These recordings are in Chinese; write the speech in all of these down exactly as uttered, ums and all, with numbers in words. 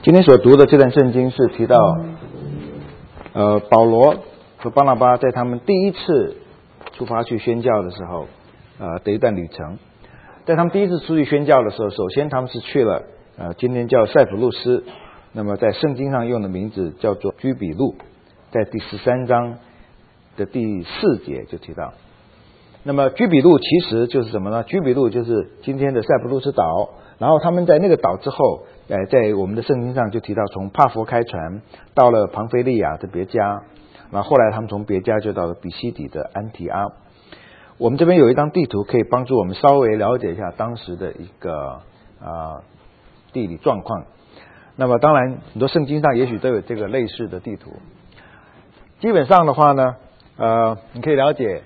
今天所读的这段圣经是提到，呃，保罗和巴拿巴在他们第一次出发去宣教的时候，呃的一段旅程。在他们第一次出去宣教的时候，首先他们是去了呃今天叫塞浦路斯，那么在圣经上用的名字叫做居比路，在第十三章的第四节就提到。那么居比路其实就是什么呢？居比路就是今天的塞浦路斯岛，然后他们在那个岛之后，呃，在我们的圣经上就提到从帕佛开船到了庞菲利亚的别家，然后后来他们从别家就到了比西底的安提阿。我们这边有一张地图可以帮助我们稍微了解一下当时的一个啊、呃、地理状况。那么当然很多圣经上也许都有这个类似的地图。基本上的话呢，呃，你可以了解。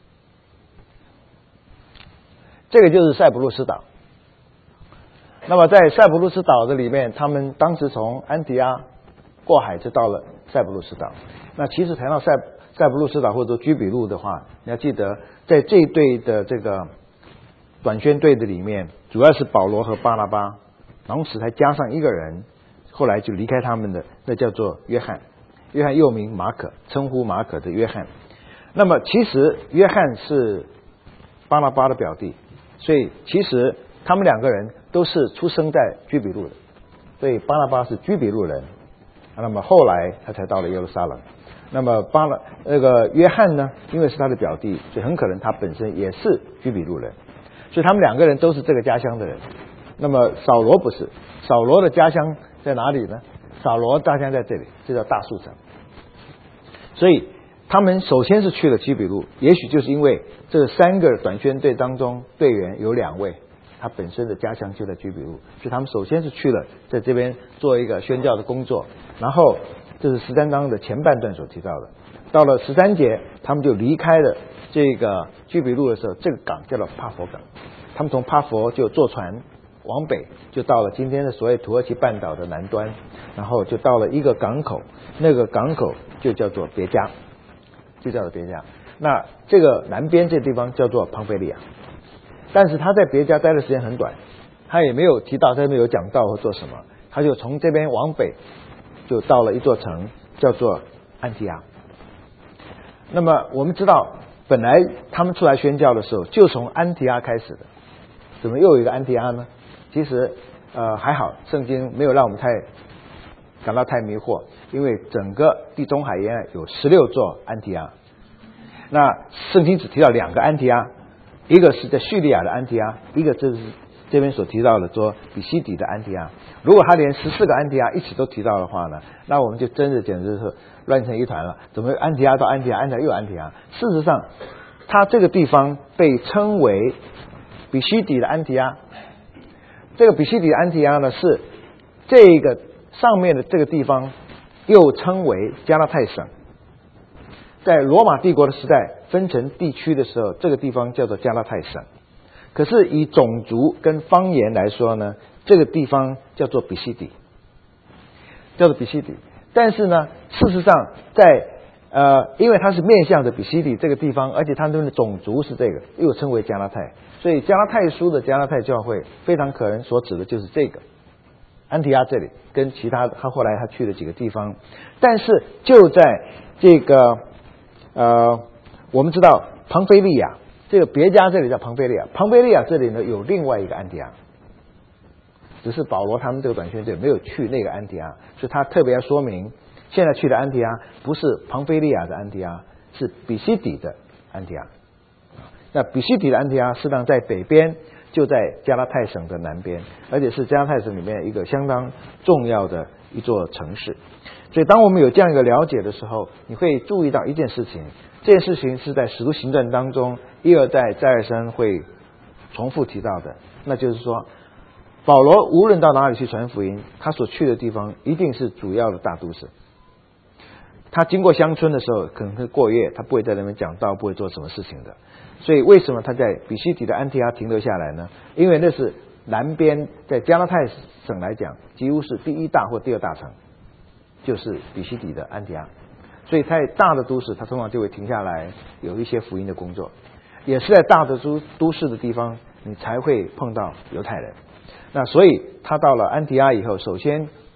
这个就是塞浦路斯岛。那么在塞浦路斯岛的里面，他们当时从安提阿过海就到了塞浦路斯岛。那其实谈到塞塞浦路斯岛或者说居比路的话，你要记得，在这一队的这个短宣队的里面，主要是保罗和巴拿巴，同时还加上一个人，后来就离开他们的，那叫做约翰。约翰又名马可，称呼马可的约翰。那么其实约翰是巴拿巴的表弟。所以其实他们两个人都是出生在居比路的，所以巴拿巴是居比路人，那么后来他才到了耶路撒冷。那么巴拿那个约翰呢，因为是他的表弟，所以很可能他本身也是居比路人，所以他们两个人都是这个家乡的人。那么扫罗不是，扫罗的家乡在哪里呢？扫罗家乡在这里，这叫大树城。所以他们首先是去了居比路，也许就是因为这三个短宣队当中队员有两位他本身的家乡就在居比路，所以他们首先是去了在这边做一个宣教的工作。然后这是十三章的前半段所提到的，到了十三节他们就离开了这个居比路的时候，这个港叫做帕佛港，他们从帕佛就坐船往北，就到了今天的所谓土耳其半岛的南端，然后就到了一个港口，那个港口就叫做别家，就叫做别家。那这个南边这地方叫做庞菲利亚，但是他在别家待的时间很短，他也没有提到，他没有讲到或做什么，他就从这边往北就到了一座城叫做安提阿。那么我们知道本来他们出来宣教的时候就从安提阿开始的，怎么又有一个安提阿呢？其实呃还好，圣经没有让我们太感到太迷惑，因为整个地中海沿岸有十六座安提阿。那圣经只提到两个安提阿，一个是在叙利亚的安提阿，一个就是这边所提到的说比西底的安提阿。如果他连十四个安提阿一起都提到的话呢，那我们就真的简直是乱成一团了。怎么安提阿到安提阿，安提阿又安提阿？事实上，他这个地方被称为比西底的安提阿。这个比西底的安提阿呢，是这个上面的这个地方又称为加拉太省。在罗马帝国的时代分成地区的时候，这个地方叫做加拉太省。可是以种族跟方言来说呢，这个地方叫做比西底，叫做比西底。但是呢，事实上在呃，因为它是面向着比西底这个地方，而且他们的种族是这个，又称为加拉太，所以加拉太书的加拉太教会非常可能所指的就是这个安提阿这里，跟其他他后来他去了几个地方。但是就在这个呃，我们知道庞菲利亚，这个别家这里叫庞菲利亚，庞菲利亚这里呢有另外一个安提阿，只是保罗他们这个短宣队没有去那个安提阿，所以他特别要说明，现在去的安提阿不是庞菲利亚的安提阿，是比西底的安提阿。那比西底的安提阿实际上在北边，就在加拉太省的南边，而且是加拉太省里面一个相当重要的一座城市。所以当我们有这样一个了解的时候，你会注意到一件事情，这件事情是在使徒行传当中一而再再而三会重复提到的，那就是说保罗无论到哪里去传福音，他所去的地方一定是主要的大都市。他经过乡村的时候可能会过夜，他不会在那边讲道，不会做什么事情的。所以为什么他在比西底的安提阿停留下来呢？因为那是南边，在加拉太省来讲几乎是第一大或第二大城，就是比西底的安提阿。所以在大的都市他通常就会停下来有一些福音的工作，也是在大的都都市的地方你才会碰到犹太人。那所以他到了安提阿以后，首先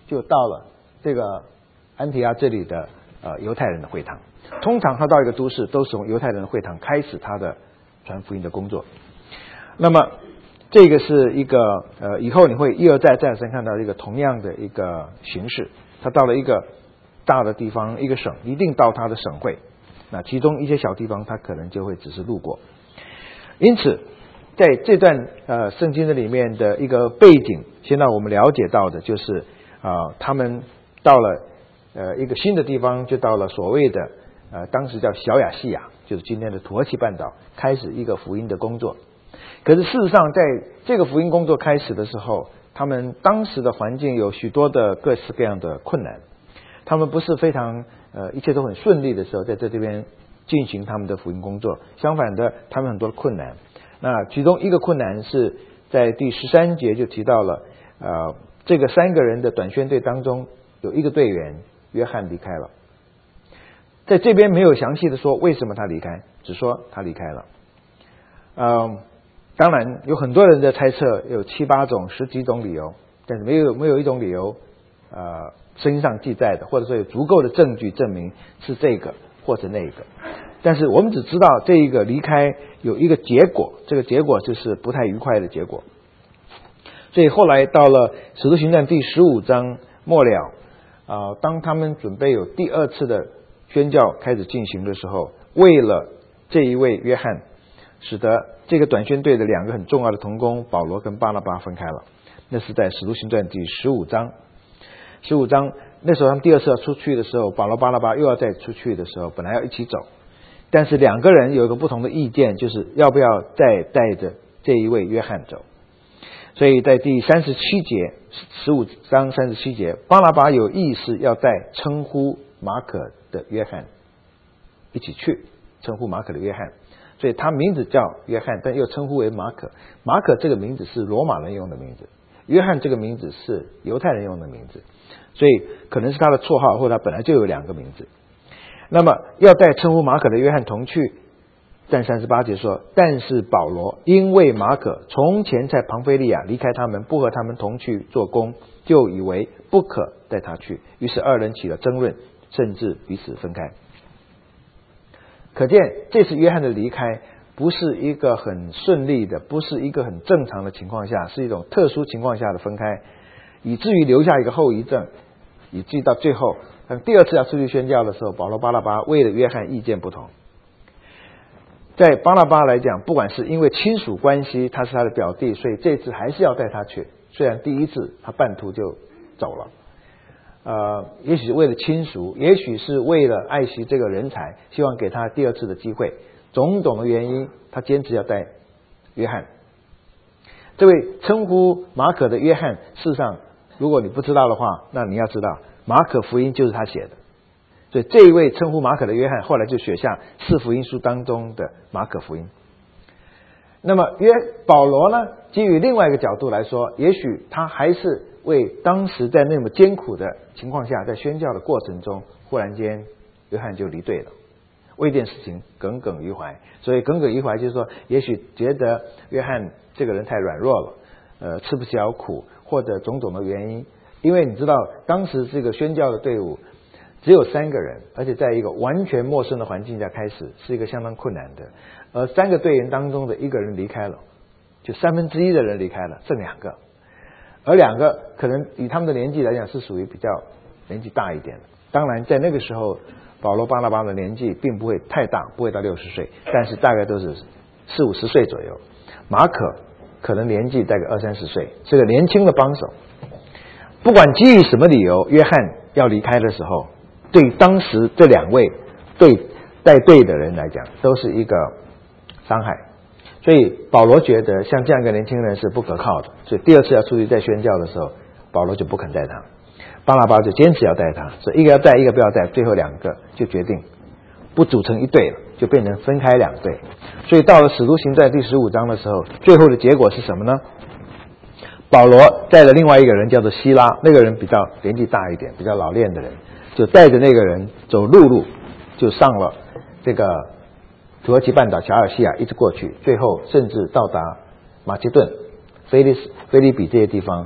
就到了这个安提阿这里的呃犹太人的会堂。通常他到一个都市，都是从犹太人的会堂开始他的传福音的工作。那么这个是一个呃，以后你会一而再再而三看到一个同样的一个形式。他到了一个大的地方，一个省，一定到他的省会。那其中一些小地方，他可能就会只是路过。因此，在这段呃圣经的里面的一个背景，先让我们了解到的就是啊、呃，他们到了呃一个新的地方，就到了所谓的呃当时叫小亚细亚，就是今天的土耳其半岛，开始一个福音的工作。可是事实上，在这个福音工作开始的时候，他们当时的环境有许多的各式各样的困难，他们不是非常呃一切都很顺利的时候，在这这边进行他们的福音工作。相反的，他们很多的困难。那其中一个困难是在第十三节就提到了，呃，这个三个人的短宣队当中有一个队员约翰离开了，在这边没有详细的说为什么他离开，只说他离开了。呃，当然有很多人的猜测，有七八种、十几种理由，但是没有没有一种理由，呃，圣经上记载的，或者说有足够的证据证明是这个或者那个。但是我们只知道这一个离开有一个结果，这个结果就是不太愉快的结果。所以后来到了使徒行传第十五章末了，啊、呃，当他们准备有第二次的宣教开始进行的时候，为了这一位约翰，使得这个短宣队的两个很重要的同工保罗跟巴拿巴分开了。那是在使徒行传第十五章。十五章那时候他们第二次要出去的时候，保罗巴拿巴又要再出去的时候，本来要一起走，但是两个人有一个不同的意见，就是要不要再带着这一位约翰走。所以在第三十七节，十五章三十七节，巴拿巴有意识要带称呼马可的约翰一起去，称呼马可的约翰，所以他名字叫约翰，但又称呼为马可。马可这个名字是罗马人用的名字，约翰这个名字是犹太人用的名字，所以可能是他的绰号，或者他本来就有两个名字。那么要带称呼马可的约翰同去，但三十八节说，但是保罗因为马可从前在庞菲利亚离开他们，不和他们同去做工，就以为不可带他去，于是二人起了争论，甚至彼此分开。可见这次约翰的离开不是一个很顺利的，不是一个很正常的情况下，是一种特殊情况下的分开，以至于留下一个后遗症，以至于到最后当第二次要出去宣教的时候，保罗巴拿巴为了约翰意见不同。在巴拿巴来讲，不管是因为亲属关系，他是他的表弟，所以这次还是要带他去，虽然第一次他半途就走了，呃，也许是为了亲属，也许是为了爱惜这个人才，希望给他第二次的机会，种种的原因，他坚持要带约翰。这位称呼马可的约翰，事实上如果你不知道的话，那你要知道马可福音就是他写的，所以这一位称呼马可的约翰后来就写下四福音书当中的马可福音。那么约保罗呢，基于另外一个角度来说，也许他还是为当时在那么艰苦的情况下，在宣教的过程中，忽然间约翰就离队了，为一件事情耿耿于怀。所以耿耿于怀就是说，也许觉得约翰这个人太软弱了，呃，吃不消苦，或者种种的原因。因为你知道当时这个宣教的队伍只有三个人，而且在一个完全陌生的环境下开始，是一个相当困难的。而三个队员当中的一个人离开了，就三分之一的人离开了，剩两个，而两个可能以他们的年纪来讲是属于比较年纪大一点的。当然在那个时候保罗巴拿巴的年纪并不会太大，不会到六十岁，但是大概都是四五十岁左右。马可可能年纪大概二三十岁，是个年轻的帮手。不管基于什么理由，约翰要离开的时候，对当时这两位对带队的人来讲都是一个伤害。所以保罗觉得像这样一个年轻人是不可靠的，所以第二次要出去再宣教的时候，保罗就不肯带他，巴拿巴就坚持要带他，所以一个要带一个不要带，最后两个就决定不组成一队了，就变成分开两队。所以到了使徒行传第十五章的时候，最后的结果是什么呢？保罗带了另外一个人叫做希拉，那个人比较年纪大一点，比较老练的人，就带着那个人走陆路，就上了这个土耳其半岛小亚细亚，一直过去，最后甚至到达马其顿、菲利斯、菲利比这些地方哈，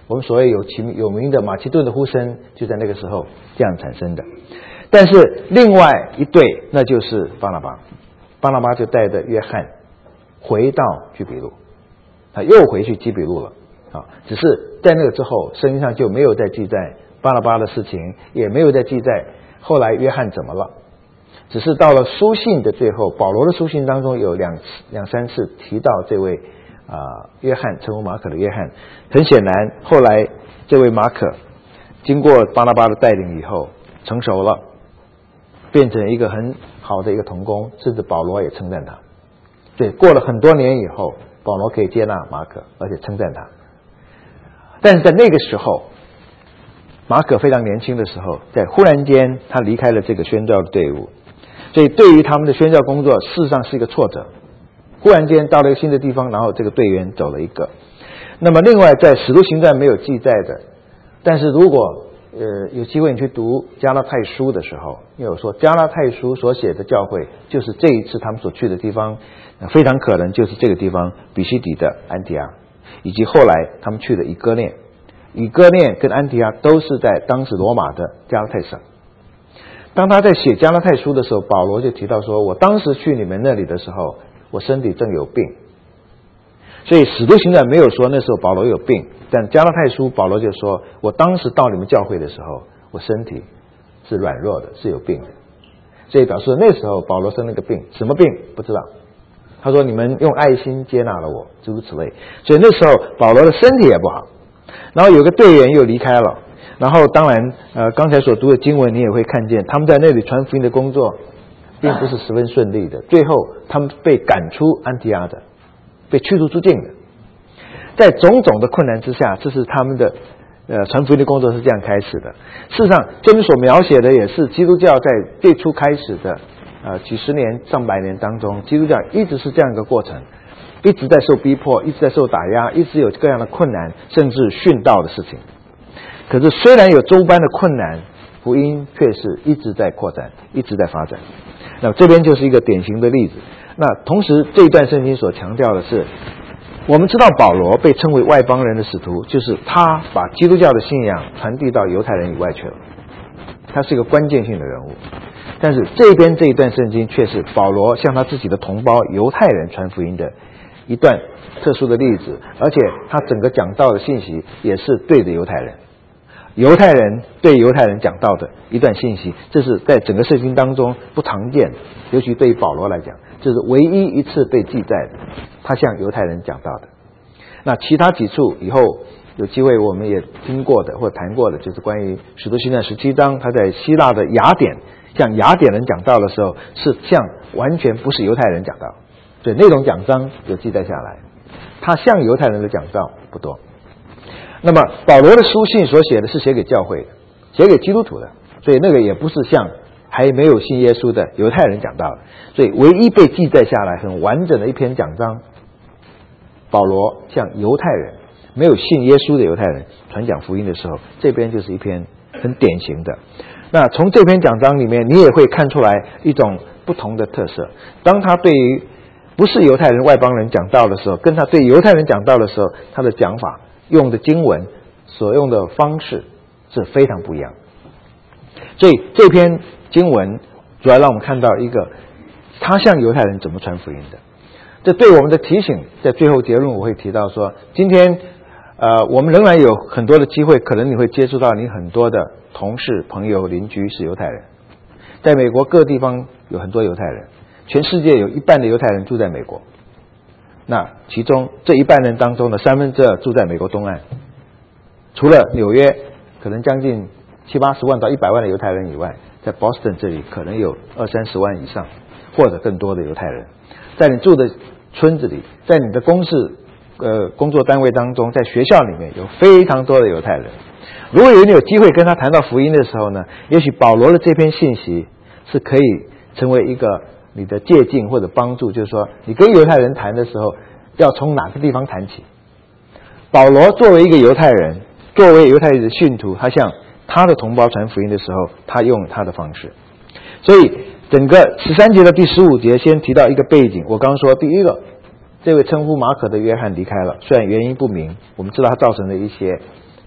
我们所谓有其有名的马其顿的呼声，就在那个时候这样产生的。但是另外一对，那就是巴拿巴，巴拿巴就带着约翰回到居比路，他又回去基比路了啊。只是在那个之后，圣经上就没有再记载巴拿巴的事情，也没有再记载后来约翰怎么了。只是到了书信的最后，保罗的书信当中有两次两三次提到这位啊、呃、约翰，称呼马可的约翰。很显然，后来这位马可经过巴拿巴的带领以后成熟了，变成一个很好的一个同工，甚至保罗也称赞他。对，过了很多年以后，保罗可以接纳马可，而且称赞他。但是在那个时候，马可非常年轻的时候，在忽然间他离开了这个宣教的队伍，所以对于他们的宣教工作，事实上是一个挫折。忽然间到了一个新的地方，然后这个队员走了一个。那么另外在使徒行传没有记载的，但是如果呃有机会你去读加拉太书的时候，因为我说加拉太书所写的教会，就是这一次他们所去的地方，非常可能就是这个地方比西底的安提阿，以及后来他们去的以哥念。以哥念跟安提阿都是在当时罗马的加拉太省。当他在写加拉太书的时候，保罗就提到说，我当时去你们那里的时候，我身体正有病。所以使徒行传没有说那时候保罗有病，但加拉太书保罗就说，我当时到你们教会的时候，我身体是软弱的，是有病的。所以表示那时候保罗生了个病，什么病不知道。他说你们用爱心接纳了我，诸如此类。所以那时候保罗的身体也不好。然后有个队员又离开了，然后当然呃刚才所读的经文你也会看见，他们在那里传福音的工作并不是十分顺利的，最后他们被赶出安提阿的，被驱逐出境的。在种种的困难之下，这是他们的呃传福音的工作是这样开始的。事实上这里所描写的也是基督教在最初开始的呃几十年上百年当中，基督教一直是这样一个过程，一直在受逼迫，一直在受打压，一直有各样的困难，甚至殉道的事情。可是虽然有诸般的困难，福音却是一直在扩展，一直在发展。那这边就是一个典型的例子。那同时这一段圣经所强调的是，我们知道保罗被称为外邦人的使徒，就是他把基督教的信仰传递到犹太人以外去了，他是一个关键性的人物。但是这边这一段圣经却是保罗向他自己的同胞犹太人传福音的一段特殊的例子，而且他整个讲道的信息也是对着犹太人，犹太人对犹太人讲道的一段信息，这是在整个圣经当中不常见的，尤其对于保罗来讲，这是唯一一次被记载的，他向犹太人讲道的。那其他几处以后有机会我们也听过的或者谈过的，就是关于使徒行传十七章，他在希腊的雅典向雅典人讲道的时候，是向完全不是犹太人讲道，所以那种讲章有记载下来，他向犹太人的讲道不多。那么保罗的书信所写的是写给教会的，写给基督徒的，所以那个也不是向还没有信耶稣的犹太人讲道的。所以唯一被记载下来很完整的一篇讲章，保罗向犹太人没有信耶稣的犹太人传讲福音的时候，这边就是一篇很典型的。那从这篇讲章里面你也会看出来一种不同的特色，当他对于不是犹太人外邦人讲道的时候，跟他对犹太人讲道的时候，他的讲法用的经文所用的方式是非常不一样。所以这篇经文主要让我们看到一个他向犹太人怎么传福音的，这对我们的提醒。在最后结论我会提到说，今天呃，我们仍然有很多的机会，可能你会接触到你很多的同事朋友邻居是犹太人，在美国各地方有很多犹太人，全世界有一半的犹太人住在美国，那其中这一半人当中的三分之二住在美国东岸，除了纽约可能将近七八十万到一百万的犹太人以外，在 Boston 这里可能有二三十万以上或者更多的犹太人。在你住的村子里，在你的公事呃工作单位当中，在学校里面有非常多的犹太人。如果有你有机会跟他谈到福音的时候呢，也许保罗的这篇信息是可以成为一个你的借鉴或者帮助，就是说你跟犹太人谈的时候要从哪个地方谈起。保罗作为一个犹太人，作为犹太人的信徒，他向他的同胞传福音的时候，他用他的方式。所以整个十三节的第十五节先提到一个背景，我刚刚说第一个，这位称呼马可的约翰离开了，虽然原因不明，我们知道他造成了一些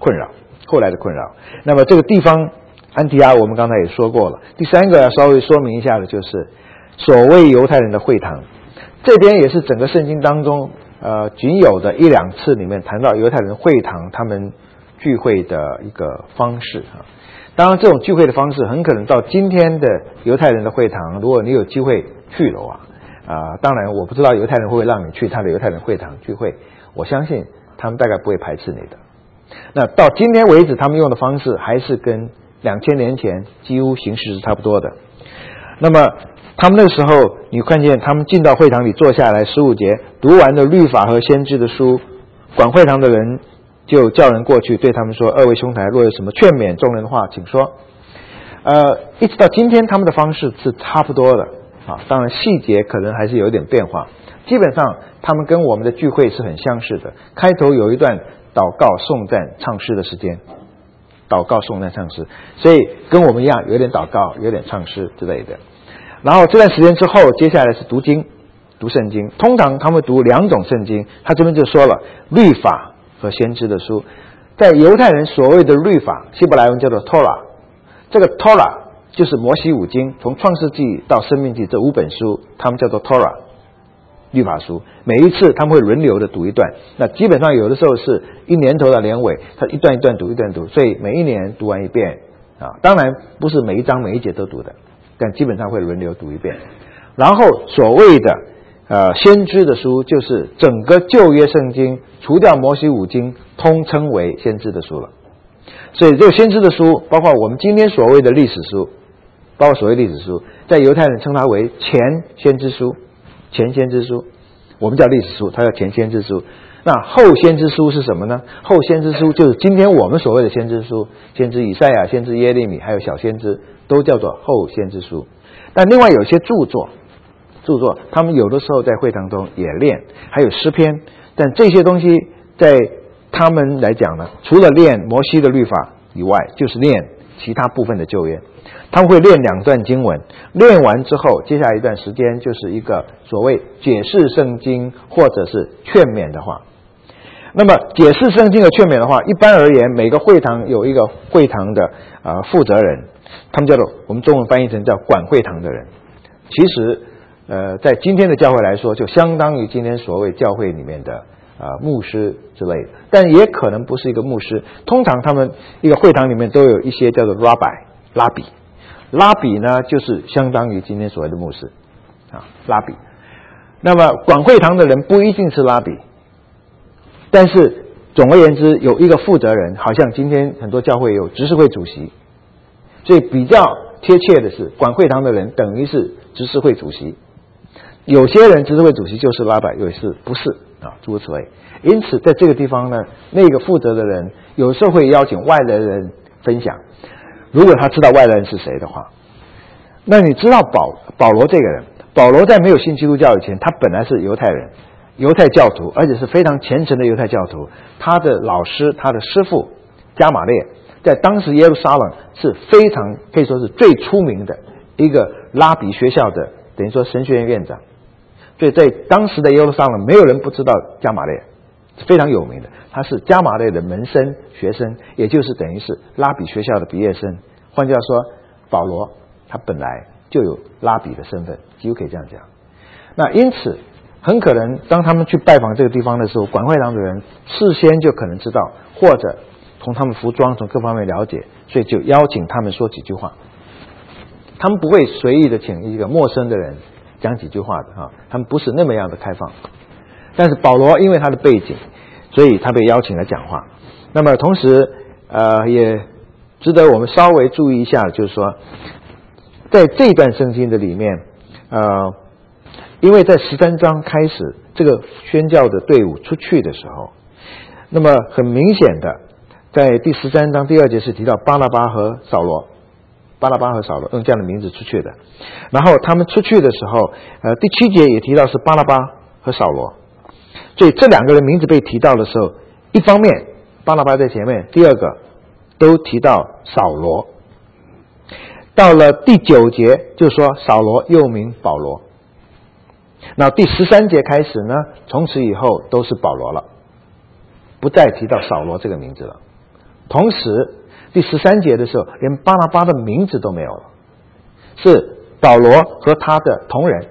困扰，后来的困扰。那么这个地方安提阿我们刚才也说过了。第三个要稍微说明一下的就是所谓犹太人的会堂，这边也是整个圣经当中呃仅有的一两次里面谈到犹太人会堂他们聚会的一个方式啊。当然这种聚会的方式很可能到今天的犹太人的会堂，如果你有机会去的话啊、呃，当然我不知道犹太人会不会让你去他的犹太人会堂聚会，我相信他们大概不会排斥你的。那到今天为止他们用的方式还是跟两千年前几乎形式是差不多的。那么他们那个时候你看见他们进到会堂里坐下来，十五节读完了律法和先知的书，管会堂的人就叫人过去对他们说，二位兄台若有什么劝勉众人的话请说。呃，一直到今天他们的方式是差不多的啊，当然细节可能还是有点变化，基本上他们跟我们的聚会是很相似的。开头有一段祷告颂赞唱诗的时间，祷告颂赞唱诗，所以跟我们一样有点祷告有点唱诗之类的。然后这段时间之后接下来是读经读圣经，通常他们读两种圣经，他这边就说了律法和先知的书。在犹太人所谓的律法希伯来文叫做 Torah， 这个 Torah 就是摩西五经，从创世纪到申命记这五本书他们叫做 Torah 律法书。每一次他们会轮流的读一段，那基本上有的时候是一年头到年尾他一段一段读一段读，所以每一年读完一遍啊，当然不是每一章每一节都读的，但基本上会轮流读一遍。然后所谓的呃先知的书就是整个旧约圣经除掉摩西五经通称为先知的书了。所以这个先知的书包括我们今天所谓的历史书，包括所谓历史书，在犹太人称它为前先知书，前先知书，我们叫历史书，它叫前先知书。那后先知书是什么呢？后先知书就是今天我们所谓的先知书，先知以赛亚、先知耶利米还有小先知都叫做后先知书。但另外有一些著作著作他们有的时候在会堂中也练，还有诗篇，但这些东西在他们来讲呢，除了练摩西的律法以外，就是练其他部分的旧约。他们会练两段经文，练完之后接下来一段时间就是一个所谓解释圣经或者是劝勉的话。那么解释圣经和劝勉的话，一般而言每个会堂有一个会堂的呃负责人，他们叫做我们中文翻译成叫管会堂的人。其实呃在今天的教会来说就相当于今天所谓教会里面的呃牧师之类的，但也可能不是一个牧师。通常他们一个会堂里面都有一些叫做 rabbi 拉比，拉比呢就是相当于今天所谓的牧师啊，拉比。那么管会堂的人不一定是拉比，但是总而言之有一个负责人，好像今天很多教会有执事会主席，所以比较贴切的是管会堂的人等于是执事会主席。有些人执事会主席就是拉比，有些不是啊，诸如此类。因此在这个地方呢，那个负责的人有时候会邀请外来人分享，如果他知道外来人是谁的话。那你知道保保罗这个人，保罗在没有信基督教以前，他本来是犹太人，犹太教徒，而且是非常虔诚的犹太教徒。他的老师，他的师父加马列，在当时耶路撒冷是非常可以说是最出名的一个拉比学校的，等于说神学院院长。所以在当时的耶路撒冷没有人不知道加马列，是非常有名的。他是加马列的门生学生，也就是等于是拉比学校的毕业生。换句话说，保罗他本来就有拉比的身份，几乎可以这样讲。那因此很可能当他们去拜访这个地方的时候，管会堂的人事先就可能知道，或者从他们服装从各方面了解，所以就邀请他们说几句话。他们不会随意的请一个陌生的人讲几句话的啊，他们不是那么样的开放。但是保罗因为他的背景，所以他被邀请来讲话。那么同时呃也值得我们稍微注意一下，就是说在这段圣经的里面呃因为在十三章开始这个宣教的队伍出去的时候，那么很明显的在第十三章第二节是提到巴拿巴和扫罗，巴拿巴和扫罗用这样的名字出去的。然后他们出去的时候呃第七节也提到是巴拿巴和扫罗，所以这两个人名字被提到的时候，一方面巴拿巴在前面，第二个都提到扫罗。到了第九节就说扫罗又名保罗。那第十三节开始呢，从此以后都是保罗了，不再提到扫罗这个名字了。 同时第十三节的时候，连巴拿巴的名字都没有了，是保罗和他的同人。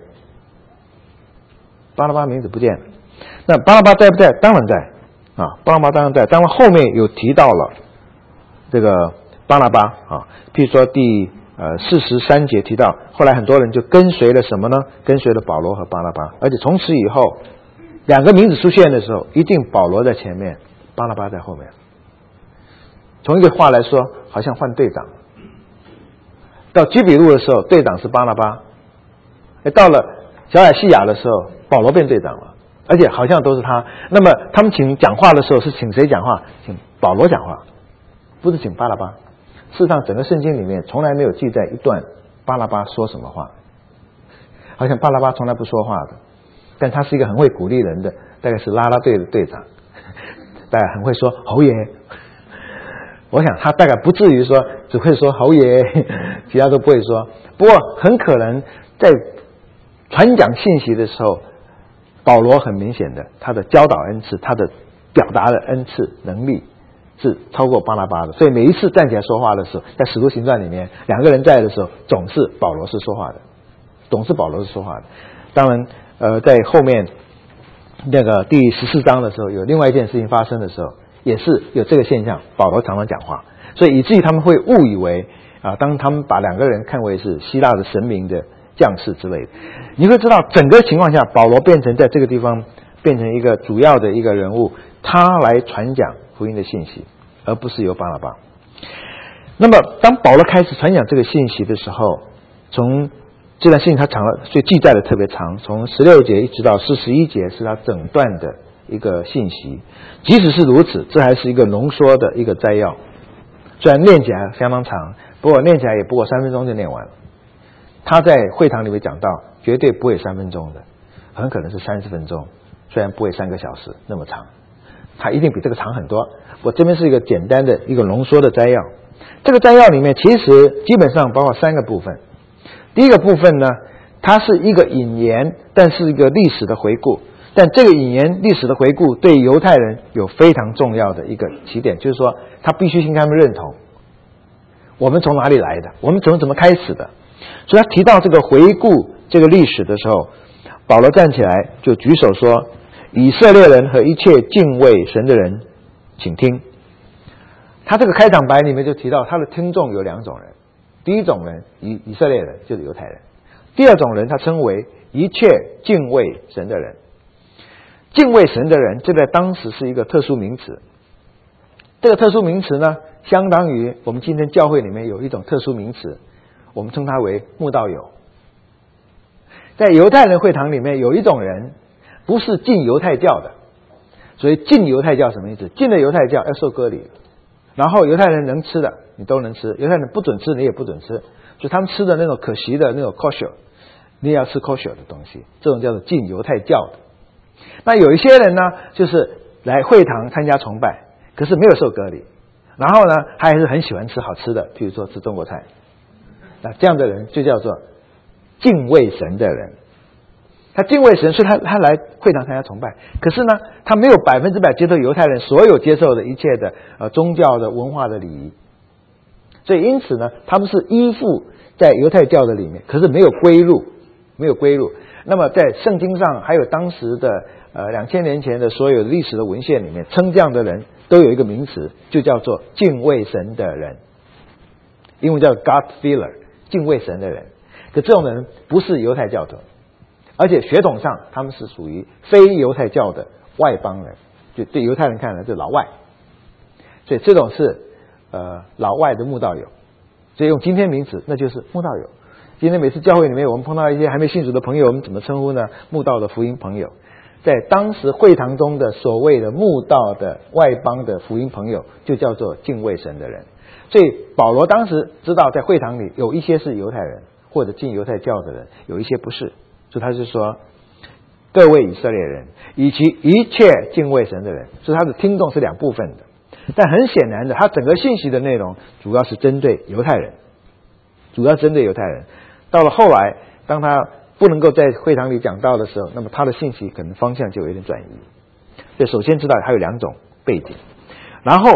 巴拿巴名字不见了。那巴拿巴在不在？当然在啊，巴拿巴当然在。当然后面有提到了这个巴拿巴啊，譬如说第呃四十三节提到，后来很多人就跟随了什么呢？跟随了保罗和巴拿巴，而且从此以后，两个名字出现的时候，一定保罗在前面，巴拿巴在后面。从一个话来说，好像换队长。到基比路的时候，队长是巴拿巴；到了小亚细亚的时候，保罗变队长了，而且好像都是他。那么他们请讲话的时候是请谁讲话？请保罗讲话，不是请巴拿巴。事实上，整个圣经里面从来没有记载一段巴拿巴说什么话，好像巴拿巴从来不说话的。但他是一个很会鼓励人的，大概是啦啦队的队长，大概很会说侯爷。我想他大概不至于说只会说侯爷，其他都不会说。不过很可能在传讲信息的时候，保罗很明显的他的教导恩赐，他的表达的恩赐能力是超过巴拿巴的，所以每一次站起来说话的时候，在使徒行传里面两个人在的时候，总是保罗是说话的，总是保罗是说话的。当然呃，在后面那个第十四章的时候，有另外一件事情发生的时候，也是有这个现象，保罗常常讲话，所以以至于他们会误以为啊，当他们把两个人看为是希腊的神明的将士之类的，你会知道整个情况下，保罗变成在这个地方变成一个主要的一个人物，他来传讲福音的信息，而不是由巴拿巴。那么当保罗开始传讲这个信息的时候，从这段事情他长了，所以记载的特别长，从十六节一直到四十一节是他整段的一个信息。即使是如此，这还是一个浓缩的一个摘要，虽然念起来相当长，不过念起来也不过三分钟就念完了。他在会堂里面讲到，绝对不会三分钟的，很可能是三十分钟，虽然不会三个小时那么长，它一定比这个长很多。我这边是一个简单的一个浓缩的摘要。这个摘要里面其实基本上包括三个部分。第一个部分呢，它是一个引言，但是一个历史的回顾。但这个引言历史的回顾对犹太人有非常重要的一个起点，就是说他必须先跟他们认同我们从哪里来的，我们从怎么开始的。所以他提到这个回顾这个历史的时候，保罗站起来就举手说，以色列人和一切敬畏神的人请听。他这个开场白里面就提到他的听众有两种人，第一种人以以色列人就是犹太人，第二种人他称为一切敬畏神的人。敬畏神的人这在当时是一个特殊名词，这个特殊名词呢，相当于我们今天教会里面有一种特殊名词，我们称它为慕道友。在犹太人会堂里面有一种人不是进犹太教的，所以进犹太教什么意思？进了犹太教要受割礼，然后犹太人能吃的你都能吃，犹太人不准吃你也不准吃，所以他们吃的那种可惜的那种 kosher， 你也要吃 kosher 的东西，这种叫做进犹太教的。那有一些人呢，就是来会堂参加崇拜，可是没有受割礼，然后呢他还是很喜欢吃好吃的，譬如说吃中国菜，那这样的人就叫做敬畏神的人。他敬畏神，所以他他来会堂参加崇拜，可是呢他没有百分之百接受犹太人所有接受的一切的呃宗教的文化的礼仪，所以因此呢他们是依附在犹太教的里面，可是没有归入，没有归入。那么在圣经上还有当时的呃两千年前的所有历史的文献里面，称这样的人都有一个名词，就叫做敬畏神的人，英文叫 God-fearer， 敬畏神的人。可这种人不是犹太教徒，而且血统上他们是属于非犹太教的外邦人，就对犹太人看来是老外，所以这种是呃老外的慕道友，所以用今天名词那就是慕道友。今天每次教会里面我们碰到一些还没信主的朋友，我们怎么称呼呢？慕道的福音朋友。在当时会堂中的所谓的慕道的外邦的福音朋友就叫做敬畏神的人。所以保罗当时知道在会堂里有一些是犹太人或者进犹太教的人，有一些不是，所以他就说各位以色列人以及一切敬畏神的人，所以他的听众是两部分的。但很显然的，他整个信息的内容主要是针对犹太人，主要针对犹太人。到了后来当他不能够在会堂里讲道的时候，那么他的信息可能方向就有点转移。所以首先知道他有两种背景，然后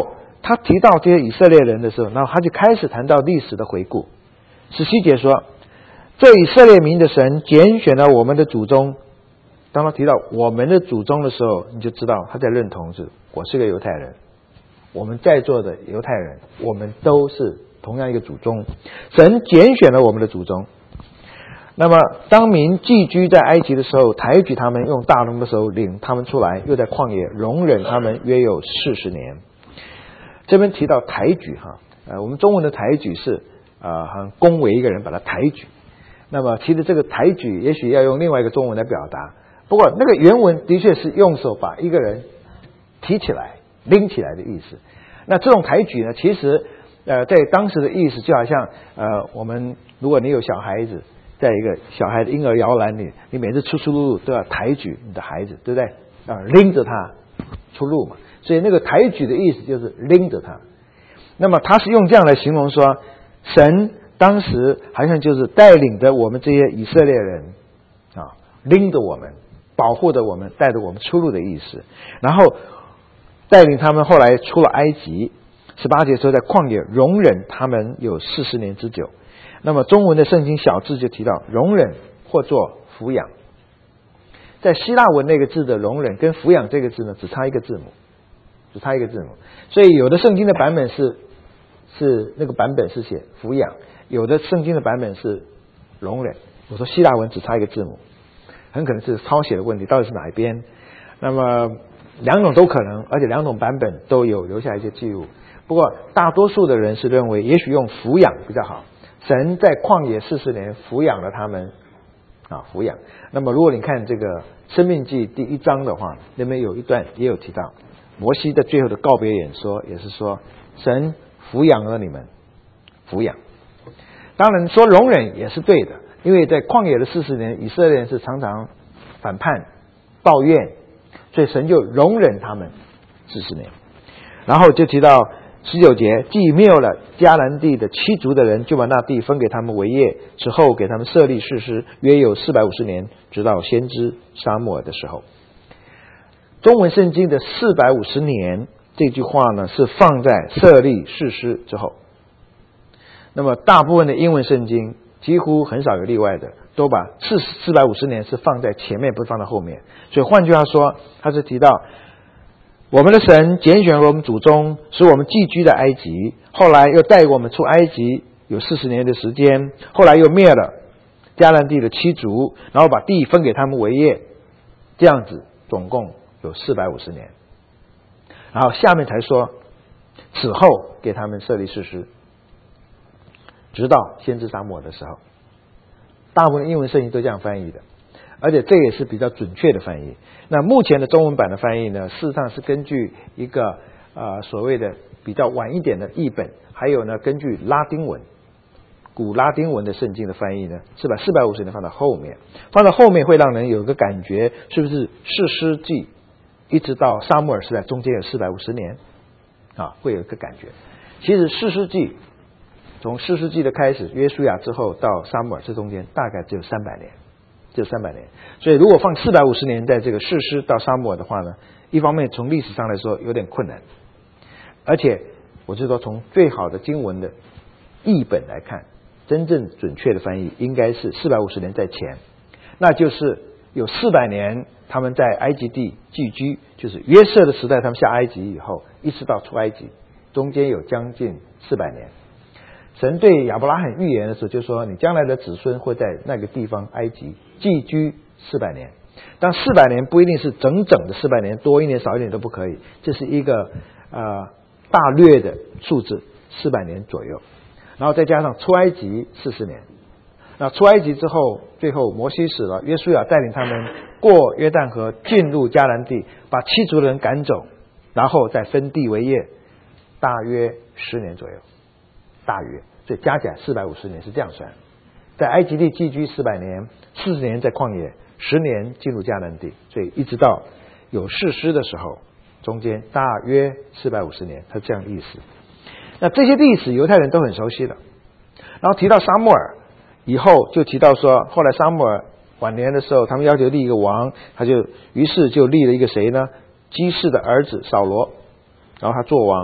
他提到这些以色列人的时候，然后他就开始谈到历史的回顾。十七节说，这以色列民的神拣选了我们的祖宗。当他提到我们的祖宗的时候，你就知道他在认同是我是个犹太人，我们在座的犹太人，我们都是同样一个祖宗。神拣选了我们的祖宗。那么当民寄居在埃及的时候，抬举他们，用大龙的手领他们出来，又在旷野容忍他们约有四十年。这边提到抬举哈，呃，我们中文的抬举是呃，很恭维一个人，把他抬举。那么其实这个抬举也许要用另外一个中文来表达，不过那个原文的确是用手把一个人提起来拎起来的意思。那这种抬举呢，其实呃在当时的意思就好像呃我们如果你有小孩子在一个小孩的婴儿摇篮里，你每次出出入入都要抬举你的孩子，对不对啊？拎着他出入嘛，所以那个抬举的意思就是拎着他。那么他是用这样来形容说，神当时好像就是带领着我们这些以色列人啊，拎着我们，保护着我们，带着我们出入的意思。然后带领他们后来出了埃及。十八节说在旷野容忍他们有四十年之久。那么中文的圣经小字就提到容忍或做抚养。在希腊文那个字的容忍跟抚养这个字呢，只差一个字母，只差一个字母。所以有的圣经的版本是是那个版本是写抚养，有的圣经的版本是容忍。我说希腊文只差一个字母，很可能是抄写的问题，到底是哪一边？那么两种都可能，而且两种版本都有留下一些记录。不过大多数的人是认为也许用抚养比较好。神在旷野四十年抚养了他们啊，抚养。那么如果你看这个申命记第一章的话，那边有一段也有提到，摩西在最后的告别演说也是说，神抚养了你们，抚养。当然说容忍也是对的，因为在旷野的四十年，以色列人是常常反叛抱怨，所以神就容忍他们四十年。然后就提到十九节，既灭了迦南地的七族的人，就把那地分给他们为业，之后给他们设立士师，约有四百五十年，直到先知撒母耳的时候。中文圣经的四百五十年这句话呢，是放在设立士师之后。那么大部分的英文圣经几乎很少有例外的，都把四四百五十年是放在前面，不是放在后面。所以换句话说，他是提到我们的神拣选了我们祖宗，使我们寄居在埃及，后来又带我们出埃及有四十年的时间，后来又灭了迦南地的七族，然后把地分给他们为业，这样子总共有四百五十年。然后下面才说，此后给他们设立士师，直到先知撒母耳的时候。大部分英文圣经都这样翻译的，而且这也是比较准确的翻译。那目前的中文版的翻译呢，事实上是根据一个呃所谓的比较晚一点的译本，还有呢根据拉丁文古拉丁文的圣经的翻译呢，是把四百五十年放到后面，放到后面会让人有一个感觉，是不是士师记一直到撒母耳时代中间有四百五十年啊，会有一个感觉。其实士师记从士师记的开始，约书亚之后到撒母耳这中间大概只有三百年，只有三百年。所以如果放四百五十年在这个士师到撒母耳的话呢，一方面从历史上来说有点困难，而且我是说从最好的经文的译本来看，真正准确的翻译应该是四百五十年在前，那就是有四百年他们在埃及地寄居，就是约瑟的时代他们下埃及以后一直到出埃及，中间有将近四百年。神对亚伯拉罕预言的时候就说，你将来的子孙会在那个地方埃及寄居四百年。但四百年不一定是整整的四百年，多一年少一点都不可以，这是一个呃大略的数字，四百年左右。然后再加上出埃及四十年，那出埃及之后，最后摩西死了，约书亚带领他们过约旦河进入迦南地，把七族的人赶走，然后再分地为业，大约十年左右，大约，所以加起来四百五十年是这样算。在埃及地寄居四百年，四十年在旷野，十年进入迦南地，所以一直到有士师的时候，中间大约四百五十年，它这样的意思。那这些历史犹太人都很熟悉的。然后提到撒母耳以后，就提到说，后来撒母耳晚年的时候，他们要求立一个王，他就于是就立了一个谁呢？基士的儿子扫罗，然后他做王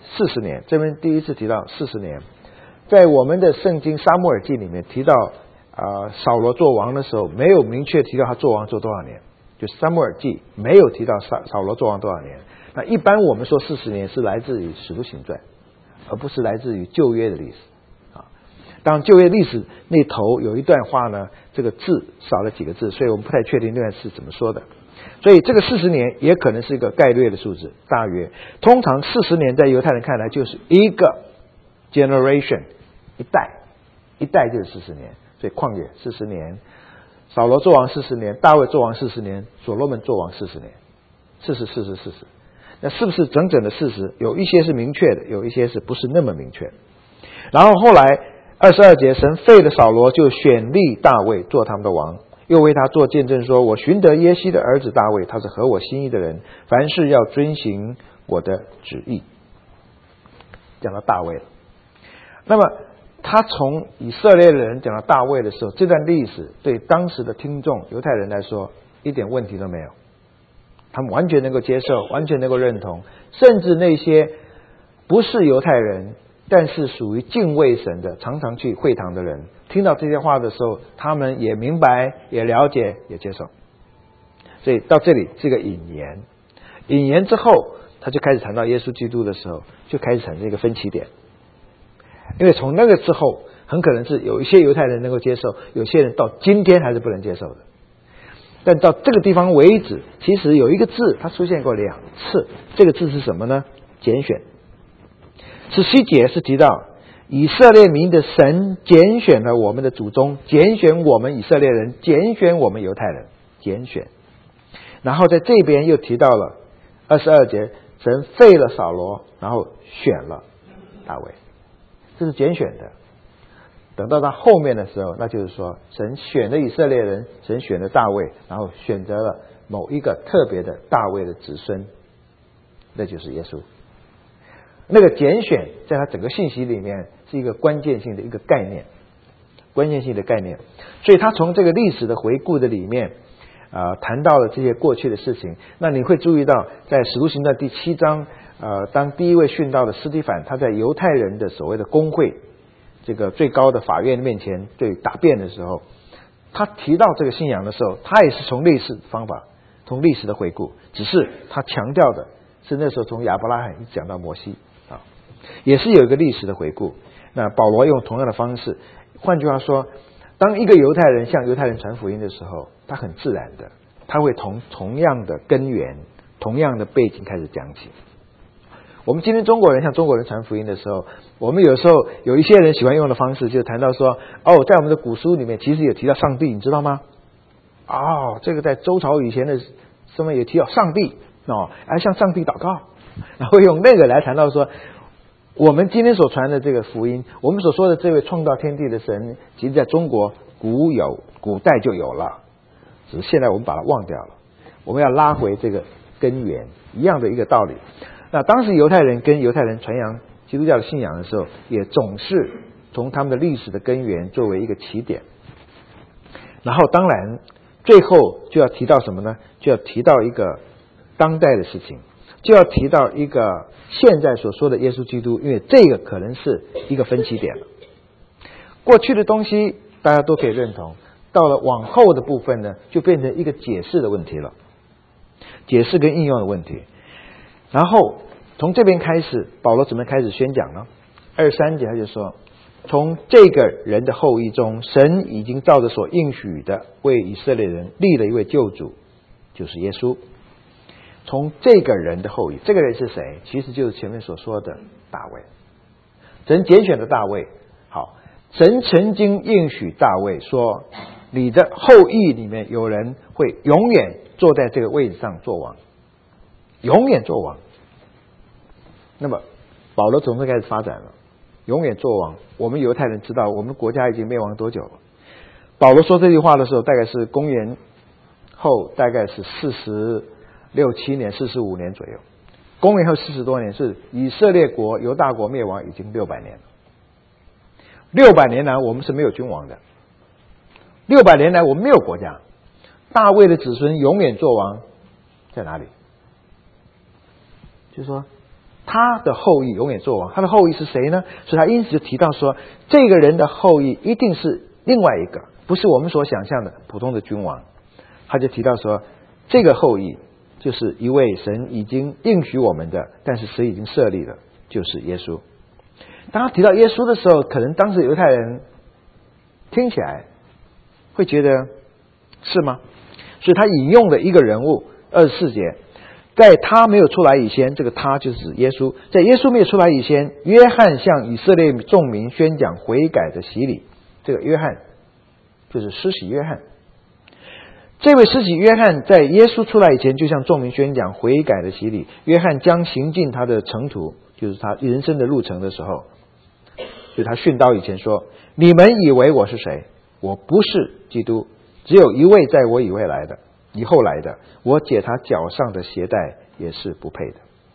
四十年，这边第一次提到四十年，在我们的圣经撒母耳记里面提到啊、呃、扫罗做王的时候，没有明确提到他做王做多少年，就撒母耳记没有提到扫扫罗做王多少年。那一般我们说四十年是来自于使徒行传，而不是来自于旧约的历史啊。当然旧约历史那头有一段话呢，这个字少了几个字，所以我们不太确定那段是怎么说的。所以这个四十年也可能是一个概略的数字，大约通常四十年在犹太人看来就是一个 generation， 一代，一代就是四十年。所以旷野四十年，扫罗做王四十年，大卫做王四十年，所罗门做王四十年，四十四十四十。那是不是整整的四十？有一些是明确的，有一些是不是那么明确。然后后来二十二节，神废了扫罗，就选立大卫做他们的王，又为他做见证说，我寻得耶西的儿子大卫，他是合我心意的人，凡事要遵行我的旨意。讲到大卫了，那么他从以色列的人讲到大卫的时候，这段历史对当时的听众犹太人来说一点问题都没有，他们完全能够接受，完全能够认同，甚至那些不是犹太人但是属于敬畏神的，常常去会堂的人，听到这些话的时候，他们也明白，也了解，也接受。所以到这里是个引言，引言之后他就开始谈到耶稣基督的时候，就开始产生一个分歧点。因为从那个之后，很可能是有一些犹太人能够接受，有些人到今天还是不能接受的。但到这个地方为止，其实有一个字它出现过两次，这个字是什么呢？拣选。十七节是提到以色列民的神拣选了我们的祖宗，拣选我们以色列人，拣选我们犹太人，拣选。然后在这边又提到了二十二节，神废了扫罗，然后选了大卫，这是拣选的。等到他后面的时候，那就是说神选了以色列人，神选了大卫，然后选择了某一个特别的大卫的子孙，那就是耶稣。那个拣选在他整个信息里面是一个关键性的一个概念，关键性的概念。所以他从这个历史的回顾的里面呃，谈到了这些过去的事情。那你会注意到在使徒行传第七章呃，当第一位殉道的司提反，他在犹太人的所谓的公会这个最高的法院面前对答辩的时候，他提到这个信仰的时候，他也是从历史方法，从历史的回顾，只是他强调的是那时候从亚伯拉罕一直讲到摩西啊，也是有一个历史的回顾。那保罗用同样的方式，换句话说，当一个犹太人向犹太人传福音的时候，他很自然的，他会从同样的根源、同样的背景开始讲起。我们今天中国人向中国人传福音的时候，我们有时候有一些人喜欢用的方式，就谈到说，哦，在我们的古书里面其实有提到上帝，你知道吗？哦，这个在周朝以前的上面也提到上帝哦，还向上帝祷告，然后用那个来谈到说，我们今天所传的这个福音，我们所说的这位创造天地的神，其实在中国古有古代就有了，只是现在我们把它忘掉了。我们要拉回这个根源，一样的一个道理。那当时犹太人跟犹太人传扬基督教的信仰的时候，也总是从他们的历史的根源作为一个起点。然后当然最后就要提到什么呢？就要提到一个当代的事情，就要提到一个现在所说的耶稣基督，因为这个可能是一个分歧点了。过去的东西大家都可以认同，到了往后的部分呢，就变成一个解释的问题了，解释跟应用的问题。然后从这边开始，保罗怎么开始宣讲呢？二十三节他就说，从这个人的后裔中，神已经照着所应许的为以色列人立了一位救主，就是耶稣。从这个人的后裔，这个人是谁？其实就是前面所说的大卫。神拣选的大卫。好，神曾经应许大卫说，你的后裔里面有人会永远坐在这个位置上做王，永远做王。那么保罗从这开始发展了，永远做王。我们犹太人知道我们国家已经灭亡多久了。保罗说这句话的时候，大概是公元后大概是四十六七年四十五年左右，公元后四十多年，是以色列国犹大国灭亡已经六百年了。六百年来我们是没有君王的，六百年来我们没有国家。大卫的子孙永远做王在哪里？就是说他的后裔永远做王。他的后裔是谁呢？所以他因此就提到说，这个人的后裔一定是另外一个，不是我们所想象的普通的君王。他就提到说，这个后裔就是一位神已经应许我们的，但是神已经设立了，就是耶稣。当他提到耶稣的时候，可能当时犹太人听起来会觉得是吗？所以他引用的一个人物，二十四节，在他没有出来以前，这个他就是指耶稣。在耶稣没有出来以前，约翰向以色列众民宣讲悔改的洗礼。这个约翰就是施洗约翰。这位施洗约翰在耶稣出来以前，就向众民宣讲悔改的洗礼。约翰将行进他的程途，就是他人生的路程的时候，所以他训导以前说：你们以为我是谁？我不是基督，只有一位在我以外来的，以后来的，我解他脚上的鞋带也是不配的。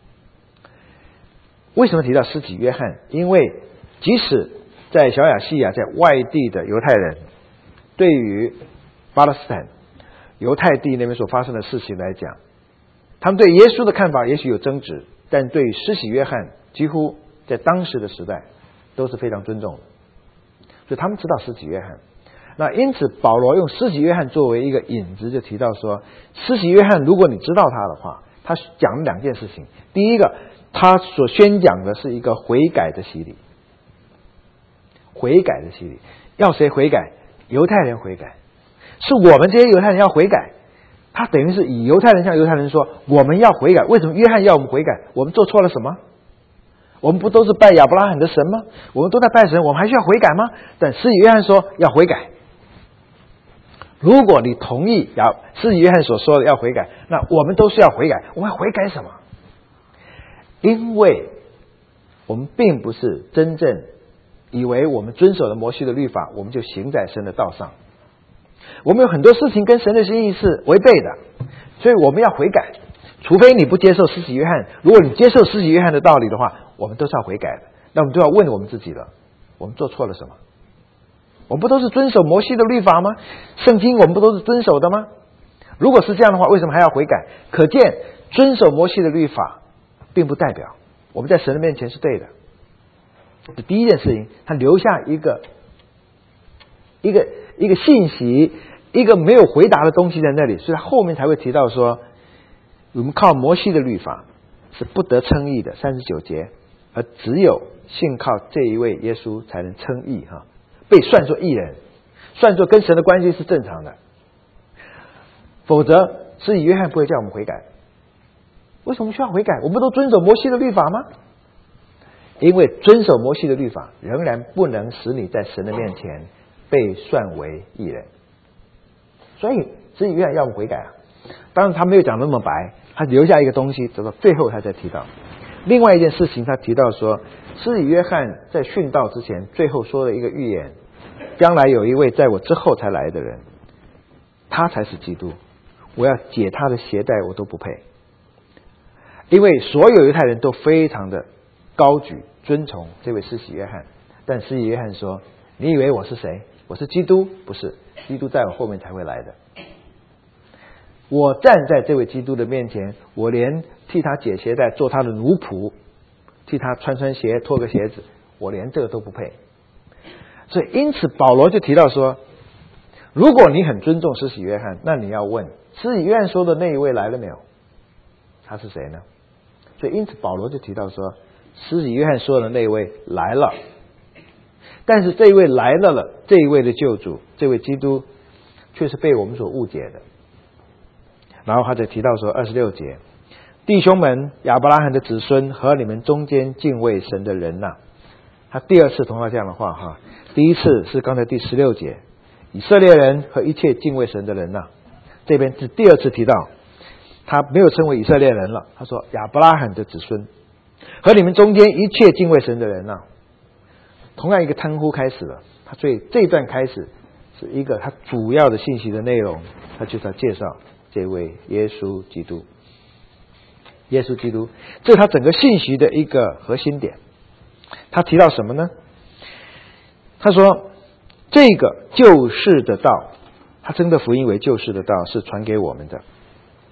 为什么提到施洗约翰？因为即使在小亚细亚，在外地的犹太人，对于巴勒斯坦犹太地那边所发生的事情来讲，他们对耶稣的看法也许有争执，但对施洗约翰几乎在当时的时代都是非常尊重的，所以他们知道施洗约翰。那因此保罗用施洗约翰作为一个引子，就提到说，施洗约翰如果你知道他的话，他讲了两件事情。第一个，他所宣讲的是一个悔改的洗礼。悔改的洗礼，要谁悔改？犹太人悔改，是我们这些犹太人要悔改。他等于是以犹太人向犹太人说，我们要悔改。为什么约翰要我们悔改？我们做错了什么？我们不都是拜亚伯拉罕的神吗？我们都在拜神，我们还需要悔改吗？但施洗约翰说要悔改。如果你同意亚施洗约翰所说的要悔改，那我们都是要悔改。我们要悔改什么？因为我们并不是真正以为我们遵守了摩西的律法，我们就行在神的道上。我们有很多事情跟神的心意是违背的，所以我们要悔改。除非你不接受施洗约翰，如果你接受施洗约翰的道理的话，我们都是要悔改的。那我们就要问我们自己了，我们做错了什么？我们不都是遵守摩西的律法吗？圣经我们不都是遵守的吗？如果是这样的话，为什么还要悔改？可见遵守摩西的律法并不代表我们在神的面前是对的。第一件事情，他留下一个一个一个信息，一个没有回答的东西在那里，所以他后面才会提到说，我们靠摩西的律法是不得称义的，三十九节，而只有信靠这一位耶稣才能称义哈，被算作义人，算作跟神的关系是正常的。否则施洗约翰不会叫我们悔改。为什么需要悔改？我们不都遵守摩西的律法吗？因为遵守摩西的律法仍然不能使你在神的面前被算为义人，所以施洗约翰要我们悔改啊。当然他没有讲那么白，他留下一个东西，直到最后他才提到另外一件事情。他提到说，施洗约翰在殉道之前最后说了一个预言，将来有一位在我之后才来的人，他才是基督，我要解他的鞋带我都不配。因为所有犹太人都非常的高举尊崇这位施洗约翰，但施洗约翰说，你以为我是谁？我是基督？不是，基督在我后面才会来的。我站在这位基督的面前，我连替他解鞋带，做他的奴仆，替他穿穿鞋，脱个鞋子，我连这个都不配。所以因此保罗就提到说，如果你很尊重施洗约翰，那你要问，施洗约翰说的那一位来了没有？他是谁呢？所以因此保罗就提到说，施洗约翰说的那一位来了，但是这一位来了了，这一位的救主，这位基督却是被我们所误解的。然后他就提到说，二十六节，弟兄们，亚伯拉罕的子孙和你们中间敬畏神的人呐、啊。他第二次同样这样的话哈，第一次是刚才第十六节，以色列人和一切敬畏神的人呐、啊，这边是第二次提到，他没有称为以色列人了，他说亚伯拉罕的子孙和你们中间一切敬畏神的人呐、啊，同样一个称呼开始了。他所以这一段开始是一个他主要的信息的内容，他就是要介绍这位耶稣基督。耶稣基督，这是他整个信息的一个核心点。他提到什么呢？他说这个救世的道，他称的福音为救世的道，是传给我们的。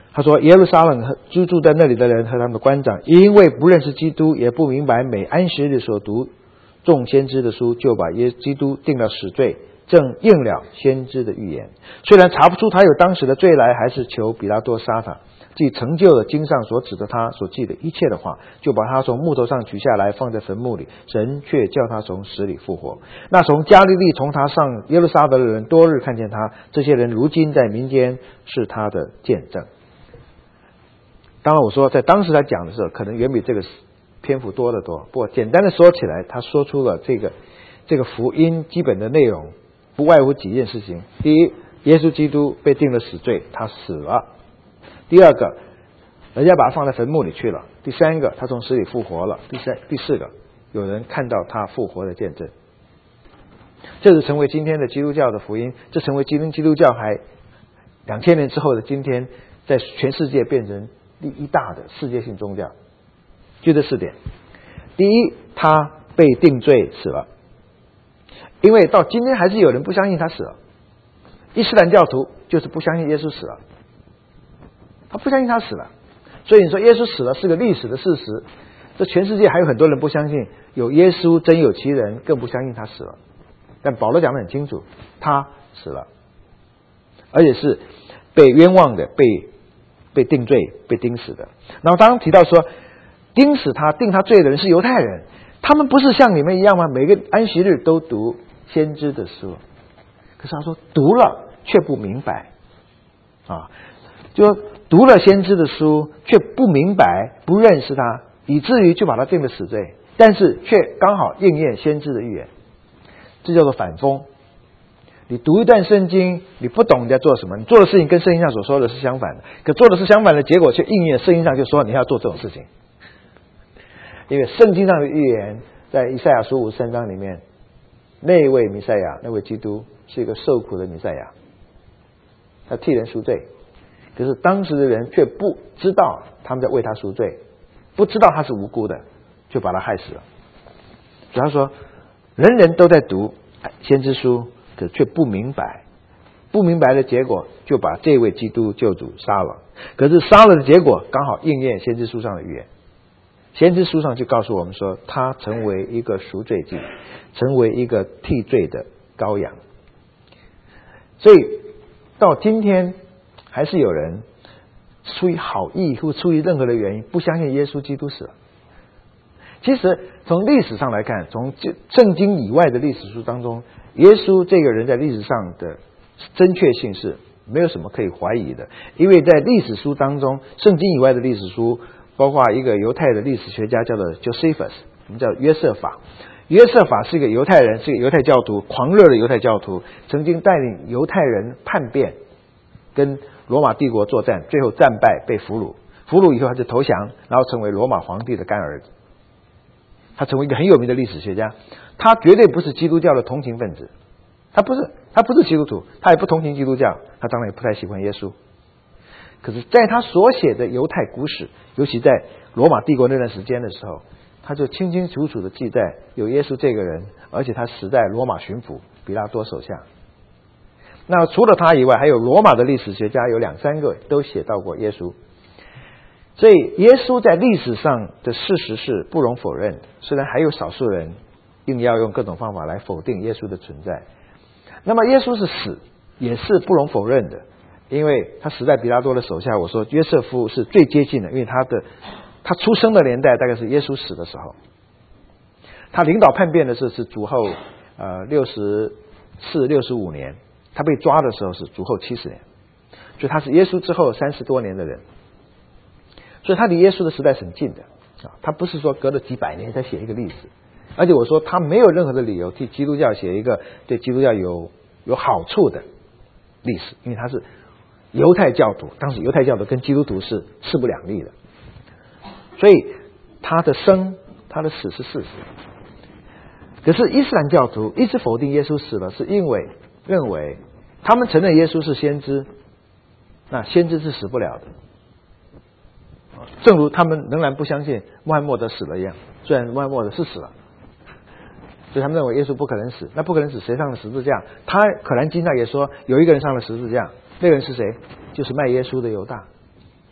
他说耶路撒冷和居住在那里的人和他们的官长，因为不认识基督，也不明白每安息日所读众先知的书，就把耶基督定了死罪，正应了先知的预言。虽然查不出他有当时的罪来，还是求比拉多杀他，既成就了经上所指的他所记的一切的话，就把他从木头上取下来，放在坟墓里。神却叫他从死里复活。那从加利利从他上耶路撒冷的人多日看见他，这些人如今在民间是他的见证。当然我说在当时他讲的时候可能远比这个篇幅多得多，不过简单的说起来，他说出了这个这个福音基本的内容，不外乎几件事情。第一，耶稣基督被定了死罪，他死了。第二个，人家把他放在坟墓里去了。第三个，他从死里复活了。第三第四个，有人看到他复活的见证。这是成为今天的基督教的福音，这成为今天基督教还两千年之后的今天，在全世界变成第一大的世界性宗教。就这四点。第一，他被定罪死了，因为到今天还是有人不相信他死了。伊斯兰教徒就是不相信耶稣死了，他不相信他死了，所以你说耶稣死了是个历史的事实，这全世界还有很多人不相信有耶稣真有其人，更不相信他死了。但保罗讲得很清楚，他死了，而且是被冤枉的，被被定罪，被钉死的。然后当然提到说钉死他定他罪的人是犹太人，他们不是像你们一样吗？每个安息日都读先知的书，可是他说读了却不明白啊，就读了先知的书却不明白，不认识他，以至于就把他定了死罪，但是却刚好应验先知的预言。这叫做反封。你读一段圣经，你不懂你在做什么，你做的事情跟圣经上所说的是相反的，可做的是相反的结果却应验圣经上就说你要做这种事情。因为圣经上的预言在以赛亚书五十三章里面，那位弥赛亚，那位基督是一个受苦的弥赛亚，他替人赎罪，可是当时的人却不知道他们在为他赎罪，不知道他是无辜的，就把他害死了。所以他说人人都在读先知书，可却不明白，不明白的结果就把这位基督救主杀了。可是杀了的结果刚好应验先知书上的预言。先知书上就告诉我们说，他成为一个赎罪祭，成为一个替罪的羔羊。所以到今天还是有人出于好意或出于任何的原因不相信耶稣基督死了。其实从历史上来看，从圣经以外的历史书当中，耶稣这个人在历史上的正确性是没有什么可以怀疑的。因为在历史书当中，圣经以外的历史书包括一个犹太的历史学家叫做 Josephus， 我们叫约瑟法。约瑟法是一个犹太人，是一个犹太教徒，狂热的犹太教徒，曾经带领犹太人叛变，跟罗马帝国作战，最后战败被俘虏，俘虏以后他就投降，然后成为罗马皇帝的干儿子。他成为一个很有名的历史学家，他绝对不是基督教的同情分子，他不是他不是基督徒，他也不同情基督教，他当然也不太喜欢耶稣。可是在他所写的犹太古史，尤其在罗马帝国那段时间的时候，他就清清楚楚的记载有耶稣这个人，而且他死在罗马巡抚比拉多手下。那除了他以外，还有罗马的历史学家有两三个都写到过耶稣。所以耶稣在历史上的事实是不容否认的，虽然还有少数人硬要用各种方法来否定耶稣的存在。那么耶稣是死也是不容否认的，因为他死在比拉多的手下。我说约瑟夫是最接近的，因为他的他出生的年代大概是耶稣死的时候，他领导叛变的时候是主后呃六十四六十五年，他被抓的时候是主后七十年，所以他是耶稣之后三十多年的人。所以他离耶稣的时代是很近的啊，他不是说隔了几百年才写一个历史，而且我说他没有任何的理由替基督教写一个对基督教有有好处的历史，因为他是犹太教徒，当时犹太教徒跟基督徒是势不两立的，所以他的生他的死是事实。可是伊斯兰教徒一直否定耶稣死了，是因为认为他们承认耶稣是先知，那先知是死不了的。正如他们仍然不相信穆罕默德死了一样，虽然穆罕默德是死了，所以他们认为耶稣不可能死。那不可能死，谁上了十字架？他可兰经上也说有一个人上了十字架，那个人是谁？就是卖耶稣的犹大。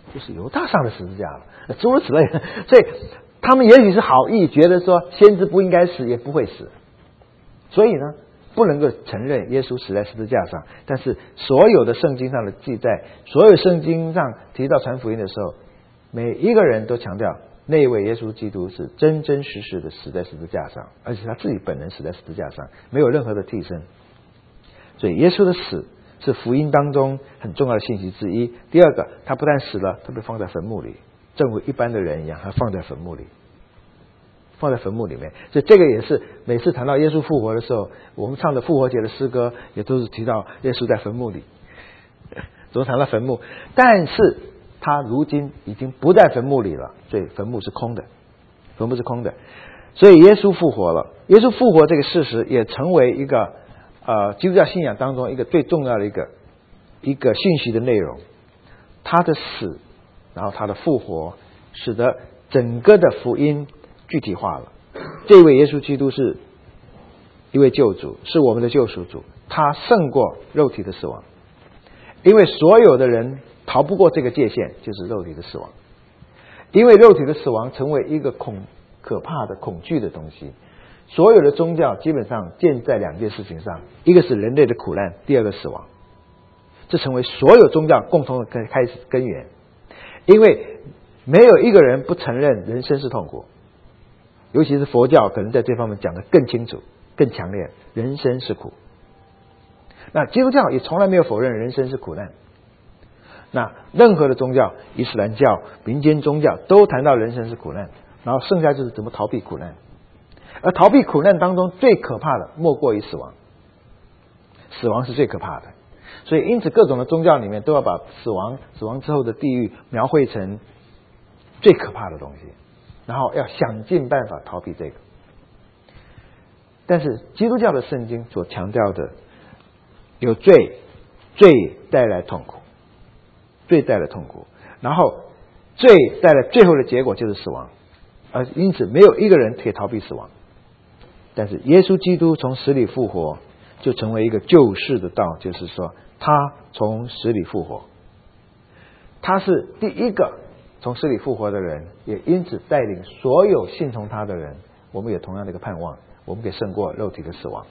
就是犹大上的十字架了，诸如此类的。所以他们也许是好意，觉得说先知不应该死，也不会死，所以呢，不能够承认耶稣死在十字架上。但是所有的圣经上的记载，所有圣经上提到传福音的时候，每一个人都强调那位耶稣基督是真真实实的死在十字架上，而且他自己本人死在十字架上，没有任何的替身。所以耶稣的死是福音当中很重要的信息之一。第二个，他不但死了，他被放在坟墓里，正如一般的人一样，他放在坟墓里，放在坟墓里面。所以这个也是每次谈到耶稣复活的时候，我们唱的复活节的诗歌也都是提到耶稣在坟墓里，总谈到坟墓。但是他如今已经不在坟墓里了，所以坟墓是空的，坟墓是空的。所以耶稣复活了，耶稣复活这个事实也成为一个呃基督教信仰当中一个最重要的一个一个信息的内容。他的死，然后他的复活，使得整个的福音具体化了。这位耶稣基督是一位救主，是我们的救赎主，他胜过肉体的死亡。因为所有的人逃不过这个界限，就是肉体的死亡。因为肉体的死亡成为一个恐可怕的恐惧的东西。所有的宗教基本上建在两件事情上，一个是人类的苦难，第二个死亡。这成为所有宗教共同的开始根源。因为没有一个人不承认人生是痛苦，尤其是佛教可能在这方面讲得更清楚更强烈，人生是苦。那基督教也从来没有否认人生是苦难。那任何的宗教，伊斯兰教、民间宗教都谈到人生是苦难，然后剩下就是怎么逃避苦难。而逃避苦难当中最可怕的莫过于死亡，死亡是最可怕的。所以因此各种的宗教里面都要把死亡死亡之后的地狱描绘成最可怕的东西，然后要想尽办法逃避这个。但是基督教的圣经所强调的，有罪，罪带来痛苦，罪带来痛苦，然后罪带来最后的结果就是死亡，而因此没有一个人可以逃避死亡。但是耶稣基督从死里复活，就成为一个救世的道，就是说他从死里复活，他是第一个从死里复活的人，也因此带领所有信从他的人，我们有同样的一个盼望，我们可以胜过肉体的死亡。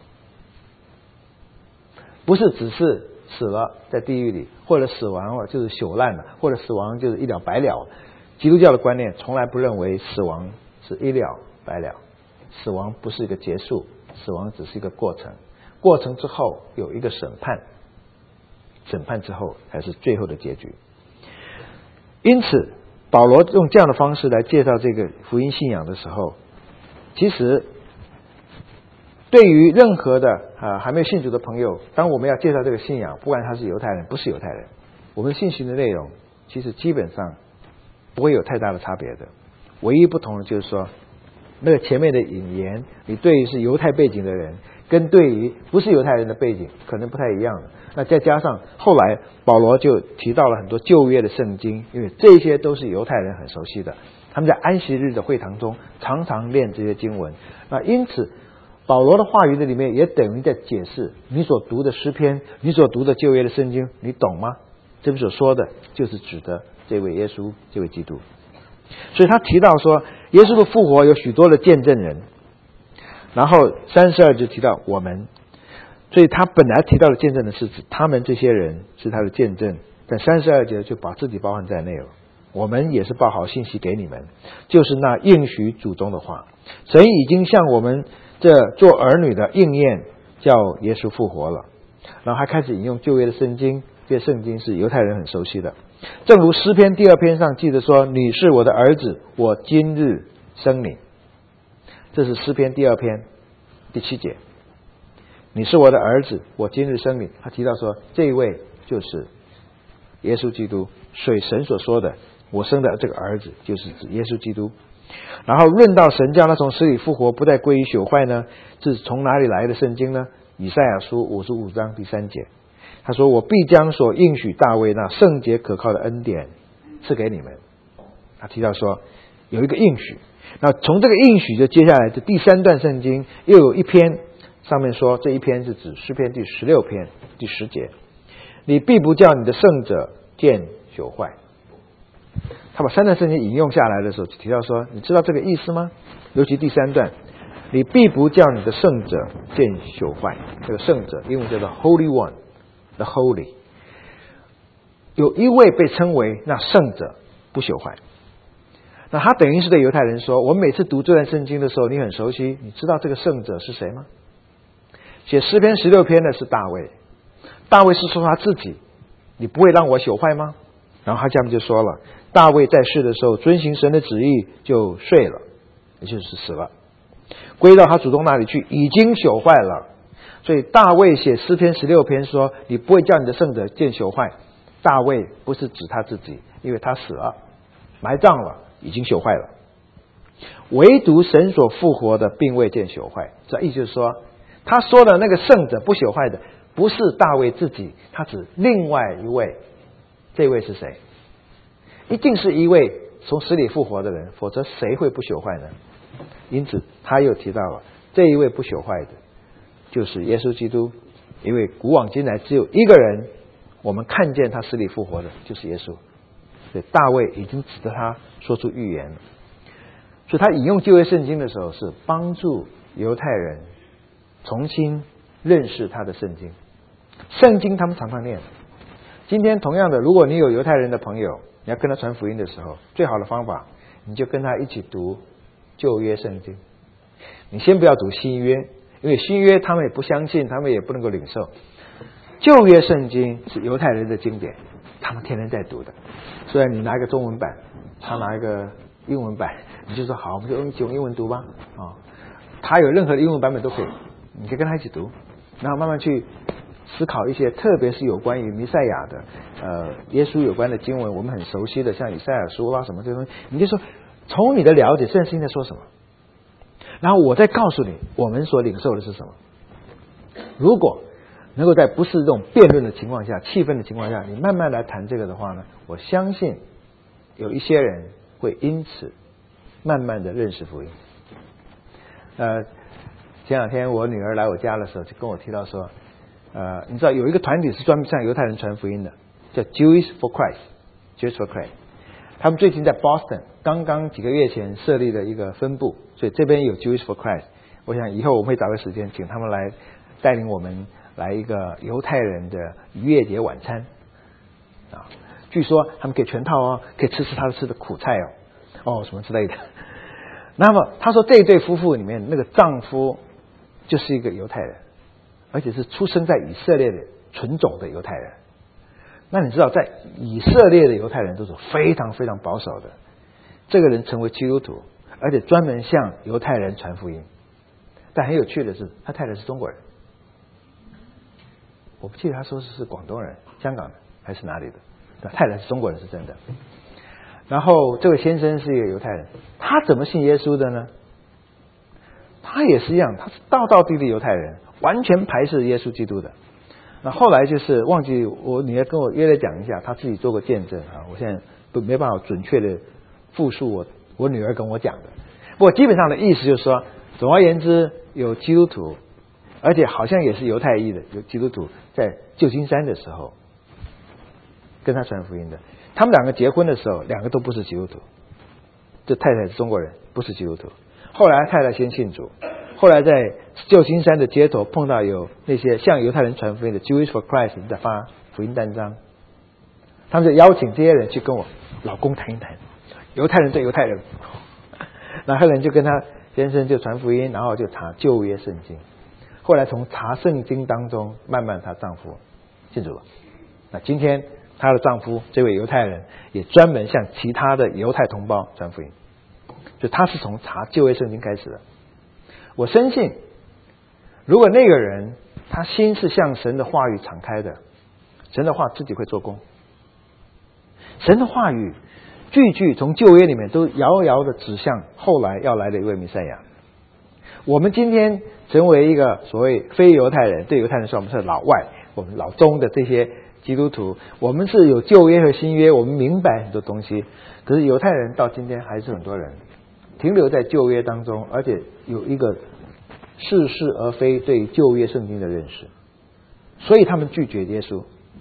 不是只是死了在地狱里，或者死亡了就是朽烂了，或者死亡就是一了百了。基督教的观念从来不认为死亡是一了百了，死亡不是一个结束，死亡只是一个过程，过程之后有一个审判，审判之后才是最后的结局。因此保罗用这样的方式来介绍这个福音信仰的时候，其实对于任何的啊还没有信主的朋友，当我们要介绍这个信仰，不管他是犹太人不是犹太人，我们信息的内容其实基本上不会有太大的差别的。唯一不同的就是说，那个前面的引言，你对于是犹太背景的人跟对于不是犹太人的背景可能不太一样的。那再加上后来保罗就提到了很多旧约的圣经，因为这些都是犹太人很熟悉的，他们在安息日的会堂中常常念这些经文。那因此保罗的话语的里面也等于在解释你所读的诗篇，你所读的旧约的圣经，你懂吗？这边所说的就是指的这位耶稣，这位基督。所以他提到说耶稣的复活有许多的见证人，然后三十二就提到我们，所以他本来提到的见证人是指他们这些人是他的见证，但三十二节就把自己包含在内了。我们也是报好信息给你们，就是那应许祖宗的话，神已经向我们这做儿女的应验，叫耶稣复活了。然后还开始引用旧约的圣经，这些圣经是犹太人很熟悉的。正如诗篇第二篇上记得说，你是我的儿子，我今日生你。这是诗篇第二篇第七节，你是我的儿子，我今日生你。他提到说这一位就是耶稣基督，水神所说的我生的这个儿子就是指耶稣基督。然后论到神叫他从死里复活，不再归于朽坏呢，这是从哪里来的圣经呢？以赛亚书五十五章第三节，他说我必将所应许大卫那圣洁可靠的恩典赐给你们。他提到说有一个应许，那从这个应许就接下来的第三段圣经又有一篇，上面说这一篇是指诗篇第十六篇第十节，你必不叫你的圣者见朽坏。 他把三段圣经引用下来的时候，就提到说，你知道这个意思吗？尤其第三段，你必不叫你的圣者见朽坏。这个圣者英文叫做 Holy One，the Holy， 有一位被称为那圣者不朽坏。那他等于是对犹太人说，我们每次读这段圣经的时候，你很熟悉，你知道这个圣者是谁吗？写诗篇十六篇的是大卫，大卫是说他自己，你不会让我朽坏吗？然后他下面就说了，大卫在世的时候遵行神的旨意就睡了，也就是死了，归到他祖宗那里去，已经朽坏了。所以大卫写诗篇十六篇说，你不会叫你的圣者见朽坏。大卫不是指他自己，因为他死了，埋葬了，已经朽坏了。唯独神所复活的并未见朽坏。这意思就是说，他说的那个圣者不朽坏的不是大卫自己，他指另外一位。这位是谁？一定是一位从死里复活的人，否则谁会不朽坏呢？因此他又提到了这一位不朽坏的就是耶稣基督，因为古往今来只有一个人我们看见他死里复活的，就是耶稣。所以大卫已经指着他说出预言了。所以他引用旧约圣经的时候，是帮助犹太人重新认识他的圣经。圣经他们常常念。今天同样的，如果你有犹太人的朋友，你要跟他传福音的时候，最好的方法，你就跟他一起读旧约圣经。你先不要读新约，因为新约他们也不相信，他们也不能够领受。旧约圣经是犹太人的经典，他们天天在读的。虽然你拿一个中文版，他拿一个英文版，你就说好，我们就用英文读吧。啊，他有任何的英文版本都可以，你可以跟他一起读，然后慢慢去思考一些，特别是有关于弥赛亚的，呃，耶稣有关的经文，我们很熟悉的，像以赛亚书啦什么这些东西，你就说从你的了解，圣经在说什么，然后我再告诉你我们所领受的是什么。如果能够在不是这种辩论的情况下、气愤的情况下，你慢慢来谈这个的话呢，我相信有一些人会因此慢慢的认识福音。呃，前两天我女儿来我家的时候，就跟我提到说，呃，你知道有一个团体是专门向犹太人传福音的，叫 Jewish for Christ，Jewish for Christ。他们最近在 Boston， 刚刚几个月前设立了一个分部，所以这边有 Jewish for Christ。我想以后我们会找个时间，请他们来带领我们来一个犹太人的逾越节晚餐啊。据说他们可以全套哦，可以吃吃他吃的苦菜哦，哦什么之类的。那么他说这一对夫妇里面，那个丈夫就是一个犹太人，而且是出生在以色列的纯种的犹太人。那你知道，在以色列的犹太人都是非常非常保守的。这个人成为基督徒，而且专门向犹太人传福音。但很有趣的是，他太太是中国人。我不记得他说是广东人、香港的还是哪里的，但太太是中国人是真的。然后这位先生是一个犹太人，他怎么信耶稣的呢？他也是一样，他是道道地地犹太人，完全排斥耶稣基督的。那后来就是忘记我女儿跟我约了讲一下，她自己做过见证啊，我现在不没办法准确的复述我我女儿跟我讲的。不过基本上的意思就是说，总而言之，有基督徒，而且好像也是犹太裔的，有基督徒在旧金山的时候跟他传福音的。他们两个结婚的时候，两个都不是基督徒。这太太是中国人，不是基督徒。后来太太先信主，后来在旧金山的街头碰到有那些向犹太人传福音的 Jewish for Christ 在发福音单张，他们就邀请这些人去跟我老公谈一谈，犹太人对犹太人，然后人就跟他先生就传福音，然后就查旧约圣经，后来从查圣经当中，慢慢她丈夫信主了。那今天她的丈夫这位犹太人也专门向其他的犹太同胞传福音，就他是从查旧约圣经开始的。我深信，如果那个人他心是向神的话语敞开的，神的话自己会做工。神的话语句句从旧约里面都遥遥的指向后来要来的一位弥赛亚。我们今天成为一个所谓非犹太人，对犹太人说我们是老外，我们老中的这些基督徒，我们是有旧约和新约，我们明白很多东西。可是犹太人到今天还是很多人停留在旧约当中，而且有一个似是而非对旧约圣经的认识，所以他们拒绝耶稣。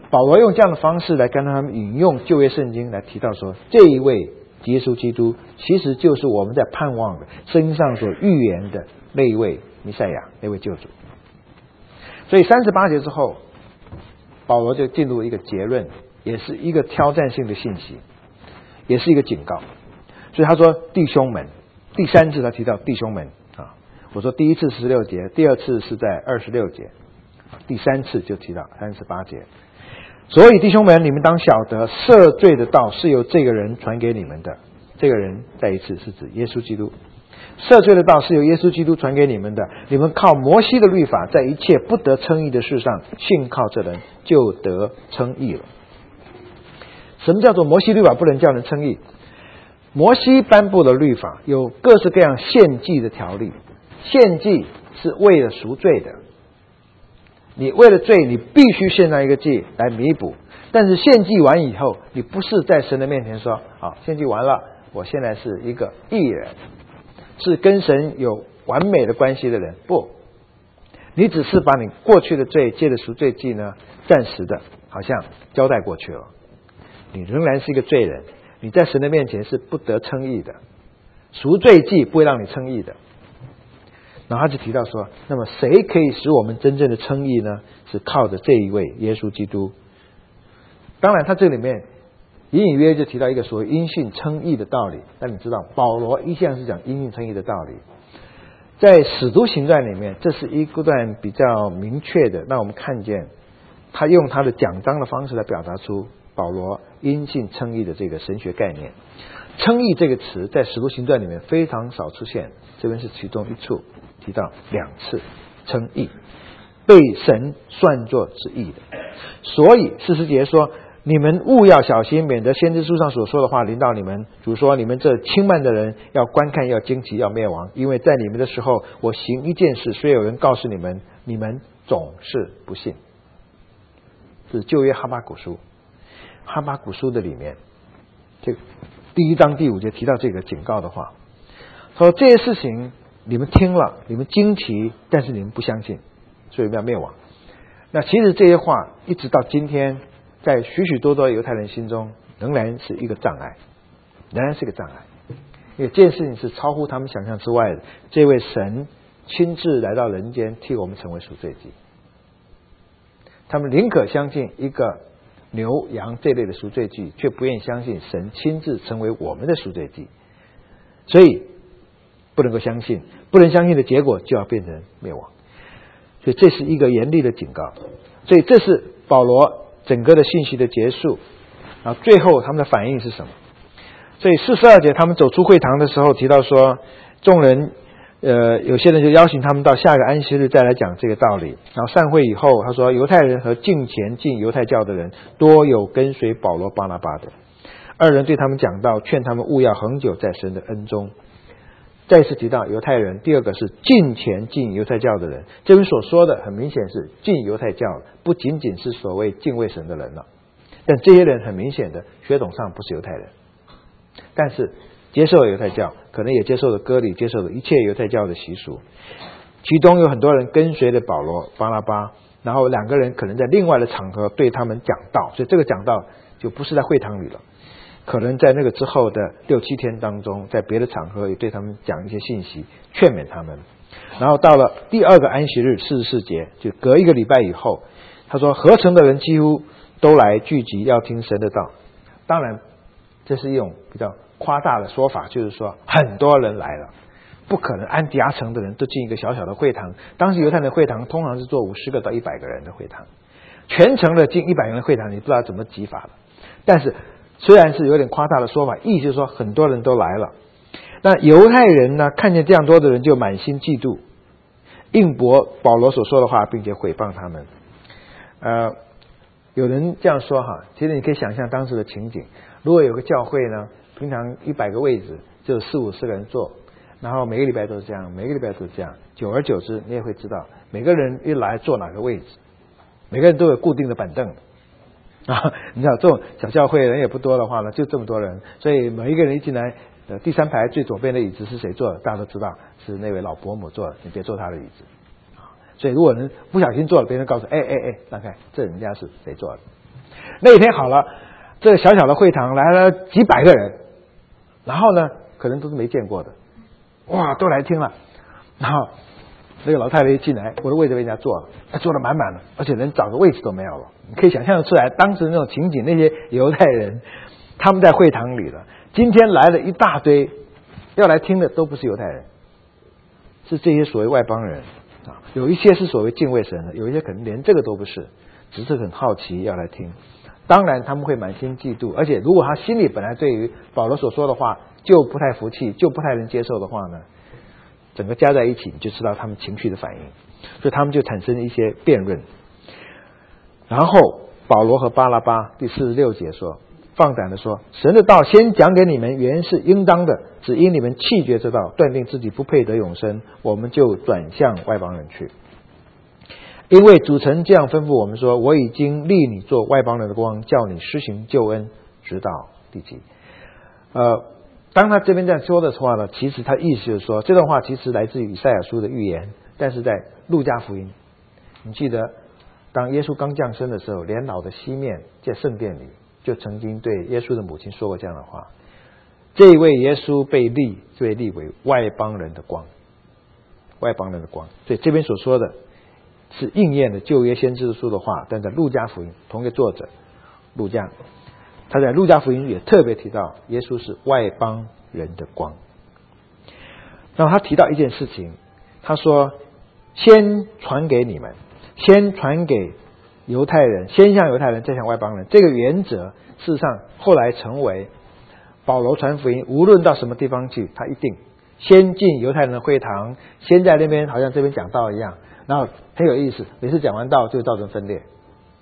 保罗用这样的方式来跟他们引用旧约圣经来提到说，这一位耶稣基督其实就是我们在盼望的圣经上所预言的那一位弥赛亚，那位救主。所以三十八节之后，保罗就进入一个结论，也是一个挑战性的信息，也是一个警告。所以他说弟兄们，第三次他提到弟兄们啊，我说第一次十六节，第二次是在二十六节，第三次就提到三十八节。所以弟兄们，你们当晓得赦罪的道是由这个人传给你们的。这个人再一次是指耶稣基督。赦罪的道是由耶稣基督传给你们的，你们靠摩西的律法，在一切不得称义的事上信靠这人，就得称义了。什么叫做摩西律法不能叫人称义？摩西颁布的律法有各式各样献祭的条例，献祭是为了赎罪的，你为了罪你必须献上一个祭来弥补，但是献祭完以后，你不是在神的面前说好，献祭完了，我现在是一个义人，是跟神有完美的关系的人。不，你只是把你过去的罪借着赎罪祭呢，暂时的好像交代过去了，你仍然是一个罪人，你在神的面前是不得称义的，赎罪祭不会让你称义的。然后他就提到说，那么谁可以使我们真正的称义呢？是靠着这一位耶稣基督。当然他这里面隐隐约约就提到一个所谓因信称义的道理。那你知道保罗一向是讲因信称义的道理，在使徒行传里面这是一段比较明确的，让我们看见他用他的讲章的方式来表达出保罗因信称义的这个神学概念。称义这个词在使徒行传里面非常少出现，这边是其中一处提到两次称义，被神算作是义的。所以四十节说，你们务要小心，免得先知书上所说的话临到你们。主说，你们这轻慢的人要观看，要惊奇，要灭亡，因为在你们的时候，我行一件事，虽有人告诉你们，你们总是不信。是旧约哈巴谷书，哈巴谷书的里面，这第一章第五节提到这个警告的话，说这些事情你们听了，你们惊奇，但是你们不相信，所以你们要灭亡。那其实这些话一直到今天，在许许多多犹太人心中仍然是一个障碍，仍然是个障碍，因为这件事情是超乎他们想象之外的。这位神亲自来到人间，替我们成为赎罪祭，他们宁可相信一个牛羊这类的赎罪祭，却不愿意相信神亲自成为我们的赎罪祭。所以不能够相信，不能相信的结果就要变成灭亡。所以这是一个严厉的警告。所以这是保罗整个的信息的结束。然后最后他们的反应是什么？所以四十二节他们走出会堂的时候提到说，众人呃，有些人就邀请他们到下个安息日再来讲这个道理。然后散会以后，他说犹太人和敬虔进犹太教的人多有跟随保罗巴拿巴的，二人对他们讲道，劝他们务要恒久在神的恩中。再次提到犹太人，第二个是敬虔进犹太教的人。这边所说的很明显是进犹太教，不仅仅是所谓敬畏神的人了，但这些人很明显的血统上不是犹太人，但是接受了犹太教，可能也接受了割礼，接受了一切犹太教的习俗。其中有很多人跟随了保罗巴拿巴，然后两个人可能在另外的场合对他们讲道，所以这个讲道就不是在会堂里了，可能在那个之后的六七天当中，在别的场合也对他们讲一些信息，劝勉他们。然后到了第二个安息日四十四节，就隔一个礼拜以后，他说合成的人几乎都来聚集要听神的道。当然这是一种比较夸大的说法，就是说很多人来了，不可能安提阿城的人都进一个小小的会堂。当时犹太人的会堂通常是做五十个到一百个人的会堂，全城的进一百人的会堂，你不知道怎么挤法了。但是虽然是有点夸大的说法，意思就是说很多人都来了。那犹太人呢，看见这样多的人就满心嫉妒，应驳保罗所说的话，并且毁谤他们。呃，有人这样说哈，其实你可以想象当时的情景，如果有个教会呢，平常一百个位置就有四五十个人坐，然后每个礼拜都是这样，每个礼拜都是这样，久而久之你也会知道每个人一来坐哪个位置，每个人都有固定的板凳啊，你知道这种小教会人也不多的话呢，就这么多人，所以每一个人一进来，呃，第三排最左边的椅子是谁坐的，大家都知道是那位老伯母坐的，你别坐他的椅子。所以如果人不小心坐了，别人告诉哎哎哎，让开，这人家是谁坐的那一天好了，这个小小的会堂来了几百个人，然后呢，可能都是没见过的，哇，都来听了。然后那个老太太一进来，我的位置被人家坐了，她坐得满满的，而且连找个位置都没有了。你可以想象得出来，当时那种情景，那些犹太人他们在会堂里了，今天来了一大堆要来听的都不是犹太人，是这些所谓外邦人啊，有一些是所谓敬畏神的，有一些可能连这个都不是，只是很好奇要来听。当然他们会满心嫉妒，而且如果他心里本来对于保罗所说的话就不太服气，就不太能接受的话呢，整个加在一起你就知道他们情绪的反应，所以他们就产生一些辩论。然后保罗和巴拉巴第四十六节说，放胆的说，神的道先讲给你们原是应当的，只因你们弃绝这道，断定自己不配得永生，我们就转向外邦人去。因为主曾这样吩咐我们说，我已经立你做外邦人的光，叫你施行救恩，直到地极。呃，当他这边这样说的话呢，其实他意思就是说，这段话其实来自于以赛亚书的预言，但是在路加福音，你记得当耶稣刚降生的时候，年老的西面在圣殿里就曾经对耶稣的母亲说过这样的话，这一位耶稣被立被立为外邦人的光，外邦人的光。所以这边所说的是应验的旧约先知书的话，但在路加福音同一个作者路加，他在路加福音也特别提到耶稣是外邦人的光。然后他提到一件事情，他说先传给你们，先传给犹太人，先向犹太人再向外邦人，这个原则事实上后来成为保罗传福音无论到什么地方去，他一定先进犹太人的会堂，先在那边好像这边讲道一样，然后很有意思，每次讲完道就造成分裂，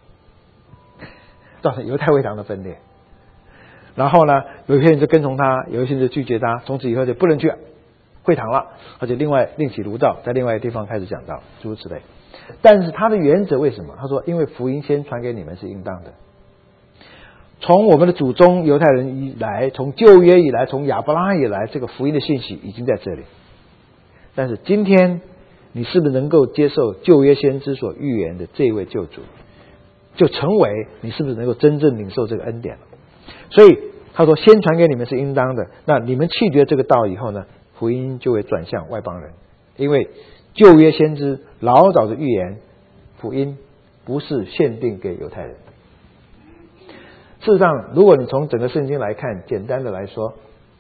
造成犹太会堂的分裂。然后呢，有一些人就跟从他，有一些人就拒绝他，从此以后就不能去会堂了，而且另外另起炉灶，在另外一个地方开始讲道，诸如此类。但是他的原则为什么？他说因为福音先传给你们是应当的。从我们的祖宗犹太人以来，从旧约以来，从亚伯拉罕以来，这个福音的信息已经在这里。但是今天你是不是能够接受旧约先知所预言的这一位救主，就成为你是不是能够真正领受这个恩典了。所以他说先传给你们是应当的，那你们弃绝这个道以后呢，福音就会转向外邦人。因为旧约先知老早的预言，福音不是限定给犹太人。事实上如果你从整个圣经来看，简单的来说，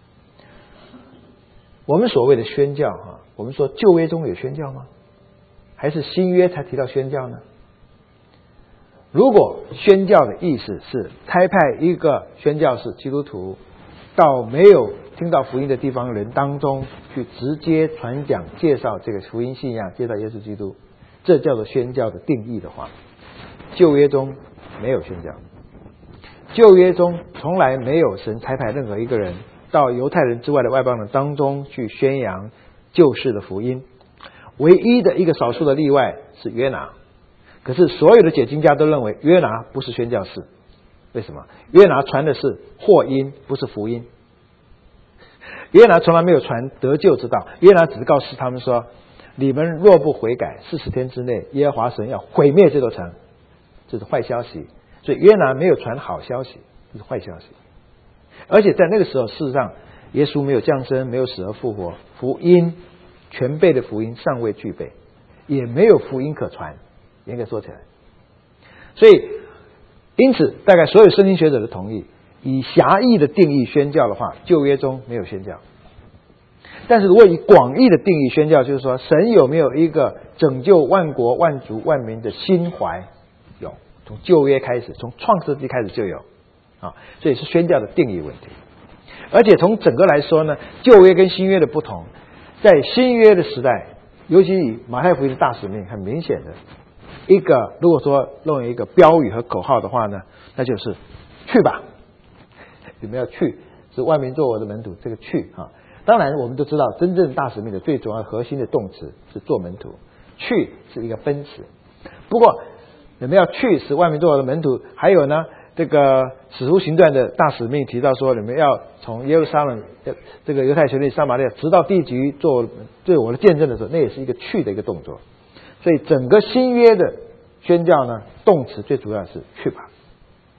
我们所谓的宣教哈，我们说旧约中有宣教吗？还是新约才提到宣教呢？如果宣教的意思是差派一个宣教士基督徒到没有听到福音的地方人当中去直接传讲介绍这个福音信仰，介绍耶稣基督，这叫做宣教的定义的话，旧约中没有宣教。旧约中从来没有神差派任何一个人到犹太人之外的外邦人当中去宣扬救世的福音，唯一的一个少数的例外是约拿。可是所有的解经家都认为约拿不是宣教士。为什么？约拿传的是祸因，不是福音。约拿从来没有传得救之道，约拿只是告诉他们说，你们若不悔改，四十天之内耶和华神要毁灭这座城，这是坏消息。所以约拿没有传好消息，这是坏消息。而且在那个时候，事实上耶稣没有降生，没有死而复活，福音全备的福音尚未具备，也没有福音可传，严格说起来。所以因此大概所有圣经学者的同意，以狭义的定义宣教的话，旧约中没有宣教。但是如果以广义的定义宣教，就是说神有没有一个拯救万国万族万民的心怀？有，从旧约开始，从创世纪开始就有啊，所以是宣教的定义问题。而且从整个来说呢，旧约跟新约的不同，在新约的时代，尤其以马太福音的大使命，很明显的一个，如果说用一个标语和口号的话呢，那就是去吧。有没有去？是万民做我的门徒，这个去啊。当然我们都知道，真正大使命的最主要核心的动词是做门徒，去是一个分词。不过有没有去使万民做我的门徒？还有呢，这个使徒行传的大使命提到说，你们要从耶路撒冷这个犹太全地撒玛利亚直到地极做对我的见证的时候，那也是一个去的一个动作。所以整个新约的宣教呢，动词最主要是去吧。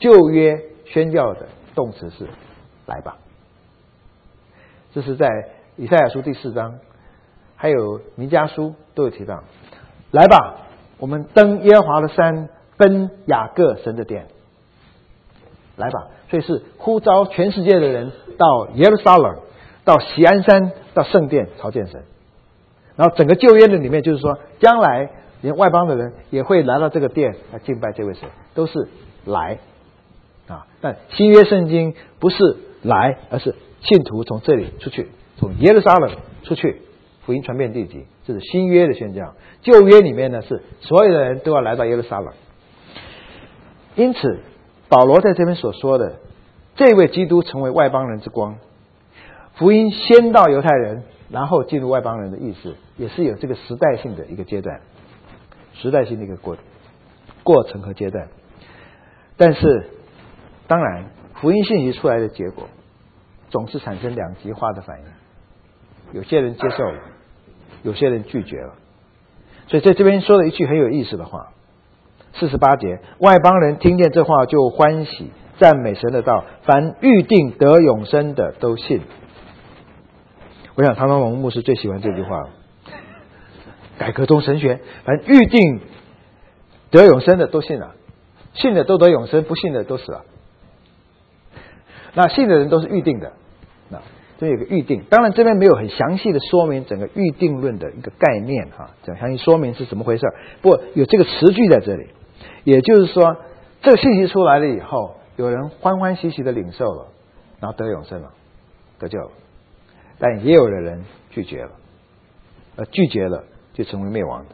旧约宣教的动词是来吧。这是在以赛亚书第四章，还有弥迦书都有提到。来吧，我们登耶和华的山，奔雅各神的殿。来吧，所以是呼召全世界的人到耶路撒冷，到锡安山，到圣殿朝见神。然后整个旧约的里面就是说，将来连外邦的人也会来到这个殿来敬拜这位神，都是来啊。但新约圣经不是来，而是信徒从这里出去，从耶路撒冷出去，福音传遍地极，这是新约的宣教。旧约里面呢是所有的人都要来到耶路撒冷。因此保罗在这边所说的这位基督成为外邦人之光，福音先到犹太人，然后进入外邦人的意思，也是有这个时代性的一个阶段，时代性的一个过过程和阶段。但是当然福音信息出来的结果总是产生两极化的反应，有些人接受了，有些人拒绝了。所以在这边说了一句很有意思的话，四十八节，外邦人听见这话就欢喜，赞美神的道，凡预定得永生的都信。我想唐唐龙牧师最喜欢这句话，改革中神学，凡预定得永生的都信了，信的都得永生，不信的都死了。那信的人都是预定的，那这有个预定，当然这边没有很详细的说明整个预定论的一个概念哈，讲详细说明是怎么回事，不过有这个词句在这里，也就是说这个信息出来了以后，有人欢欢喜喜的领受了，然后得永生了，得救了，但也有的人拒绝了，而拒绝了就成为灭亡的。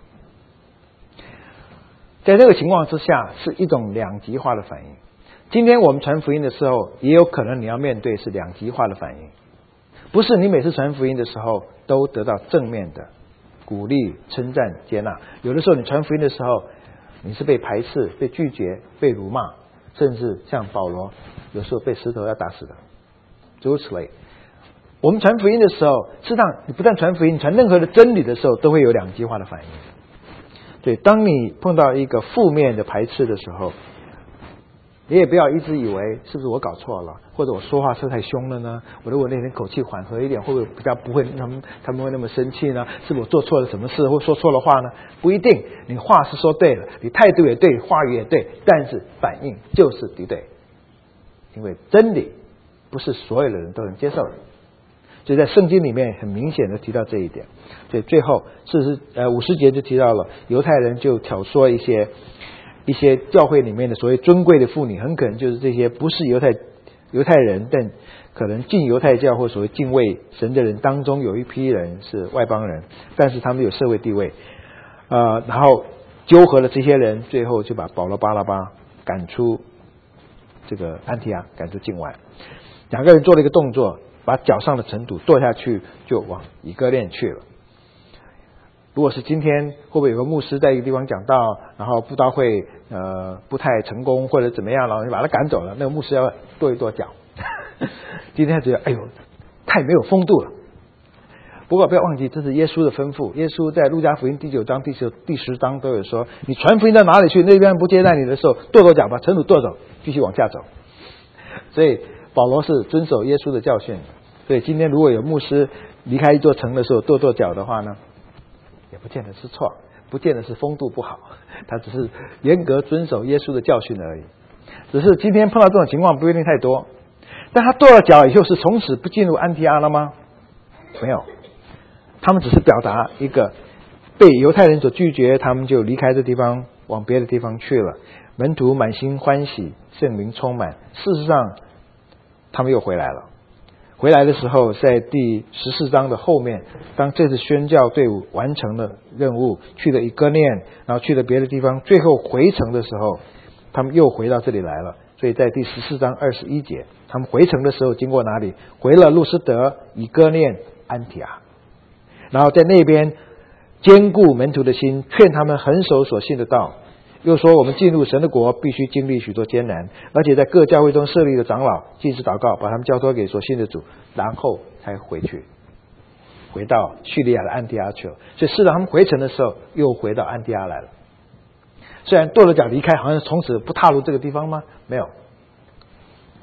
在这个情况之下，是一种两极化的反应。今天我们传福音的时候，也有可能你要面对是两极化的反应，不是你每次传福音的时候都得到正面的鼓励、称赞、接纳。有的时候你传福音的时候，你是被排斥、被拒绝、被辱骂，甚至像保罗有时候被石头要打死的，诸如此类。我们传福音的时候，事实上你不但传福音，你传任何的真理的时候，都会有两极化的反应。对，当你碰到一个负面的排斥的时候，你也不要一直以为是不是我搞错了，或者我说话是太凶了呢？我如果那天口气缓和一点，会不会比较不会他们他们会那么生气呢？是不是我做错了什么事，或说错了话呢？不一定，你话是说对了，你态度也对，话语也对，但是反应就是敌对，因为真理不是所有的人都能接受的。所以在圣经里面很明显的提到这一点。所以最后四十呃五十节就提到了犹太人就挑唆一些一些教会里面的所谓尊贵的妇女，很可能就是这些不是犹太犹太人，但可能进犹太教或所谓敬畏神的人当中有一批人是外邦人，但是他们有社会地位，呃，然后纠合了这些人，最后就把保罗巴拉巴赶出这个安提阿，赶出境外。两个人做了一个动作，把脚上的尘土跺下去，就往以哥念去了。如果是今天，会不会有个牧师在一个地方讲道，然后布道会呃不太成功或者怎么样，然后你把他赶走了，那个牧师要跺一跺脚。今天觉得哎呦太没有风度了。不过不要忘记，这是耶稣的吩咐。耶稣在路加福音第九章、第十第十章都有说，你传福音到哪里去，那边不接待你的时候，跺跺脚，把尘土跺走，继续往下走。所以保罗是遵守耶稣的教训。所以今天如果有牧师离开一座城的时候跺跺脚的话呢，也不见得是错，不见得是风度不好，他只是严格遵守耶稣的教训而已。只是今天碰到这种情况不一定太多。但他跺了脚以后，是从此不进入安提阿了吗？没有，他们只是表达一个被犹太人所拒绝，他们就离开这地方，往别的地方去了。门徒满心欢喜，圣灵充满。事实上，他们又回来了。回来的时候，在第十四章的后面，当这次宣教队伍完成了任务，去了以哥念，然后去了别的地方，最后回程的时候，他们又回到这里来了。所以在第十四章二十一节，他们回程的时候经过哪里？回了路斯德、以哥念、安提阿，然后在那边坚固门徒的心，劝他们恒守所信的道。又说我们进入神的国必须经历许多艰难，而且在各教会中设立的长老祭司祷告，把他们交托给所信的主，然后才回去，回到叙利亚的安提阿去了。所以是让他们回程的时候又回到安提阿来了。虽然跺了脚离开，好像从此不踏入这个地方吗？没有，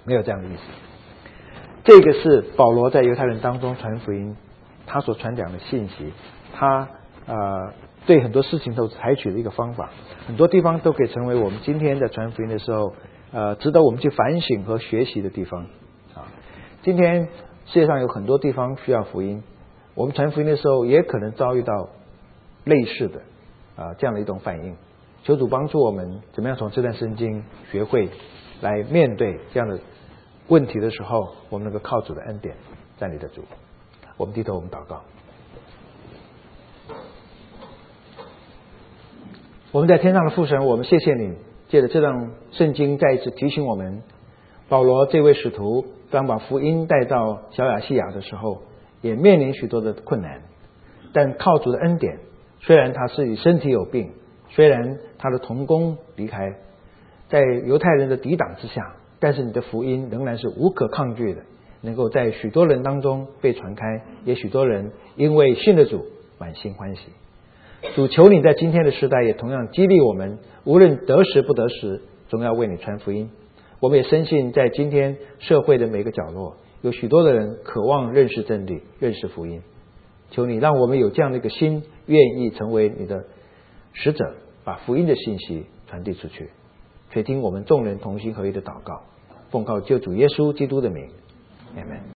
没有这样的意思。这个是保罗在犹太人当中传福音，他所传讲的信息，他呃对很多事情都采取的一个方法，很多地方都可以成为我们今天在传福音的时候，呃，值得我们去反省和学习的地方啊。今天世界上有很多地方需要福音，我们传福音的时候也可能遭遇到类似的啊这样的一种反应。求主帮助我们，怎么样从这段圣经学会来面对这样的问题的时候，我们能够靠主的恩典站立得住。我们低头，我们祷告。我们在天上的父神，我们谢谢你，借着这段圣经再一次提醒我们，保罗这位使徒刚把福音带到小亚细亚的时候，也面临许多的困难，但靠主的恩典，虽然他是以身体有病，虽然他的同工离开，在犹太人的抵挡之下，但是你的福音仍然是无可抗拒的，能够在许多人当中被传开，也许多人因为信了主满心欢喜。主，求你在今天的时代也同样激励我们，无论得时不得时，总要为你传福音。我们也深信在今天社会的每个角落，有许多的人渴望认识真理，认识福音。求你让我们有这样的一个心，愿意成为你的使者，把福音的信息传递出去。垂听我们众人同心合一的祷告，奉靠救主耶稣基督的名，阿们。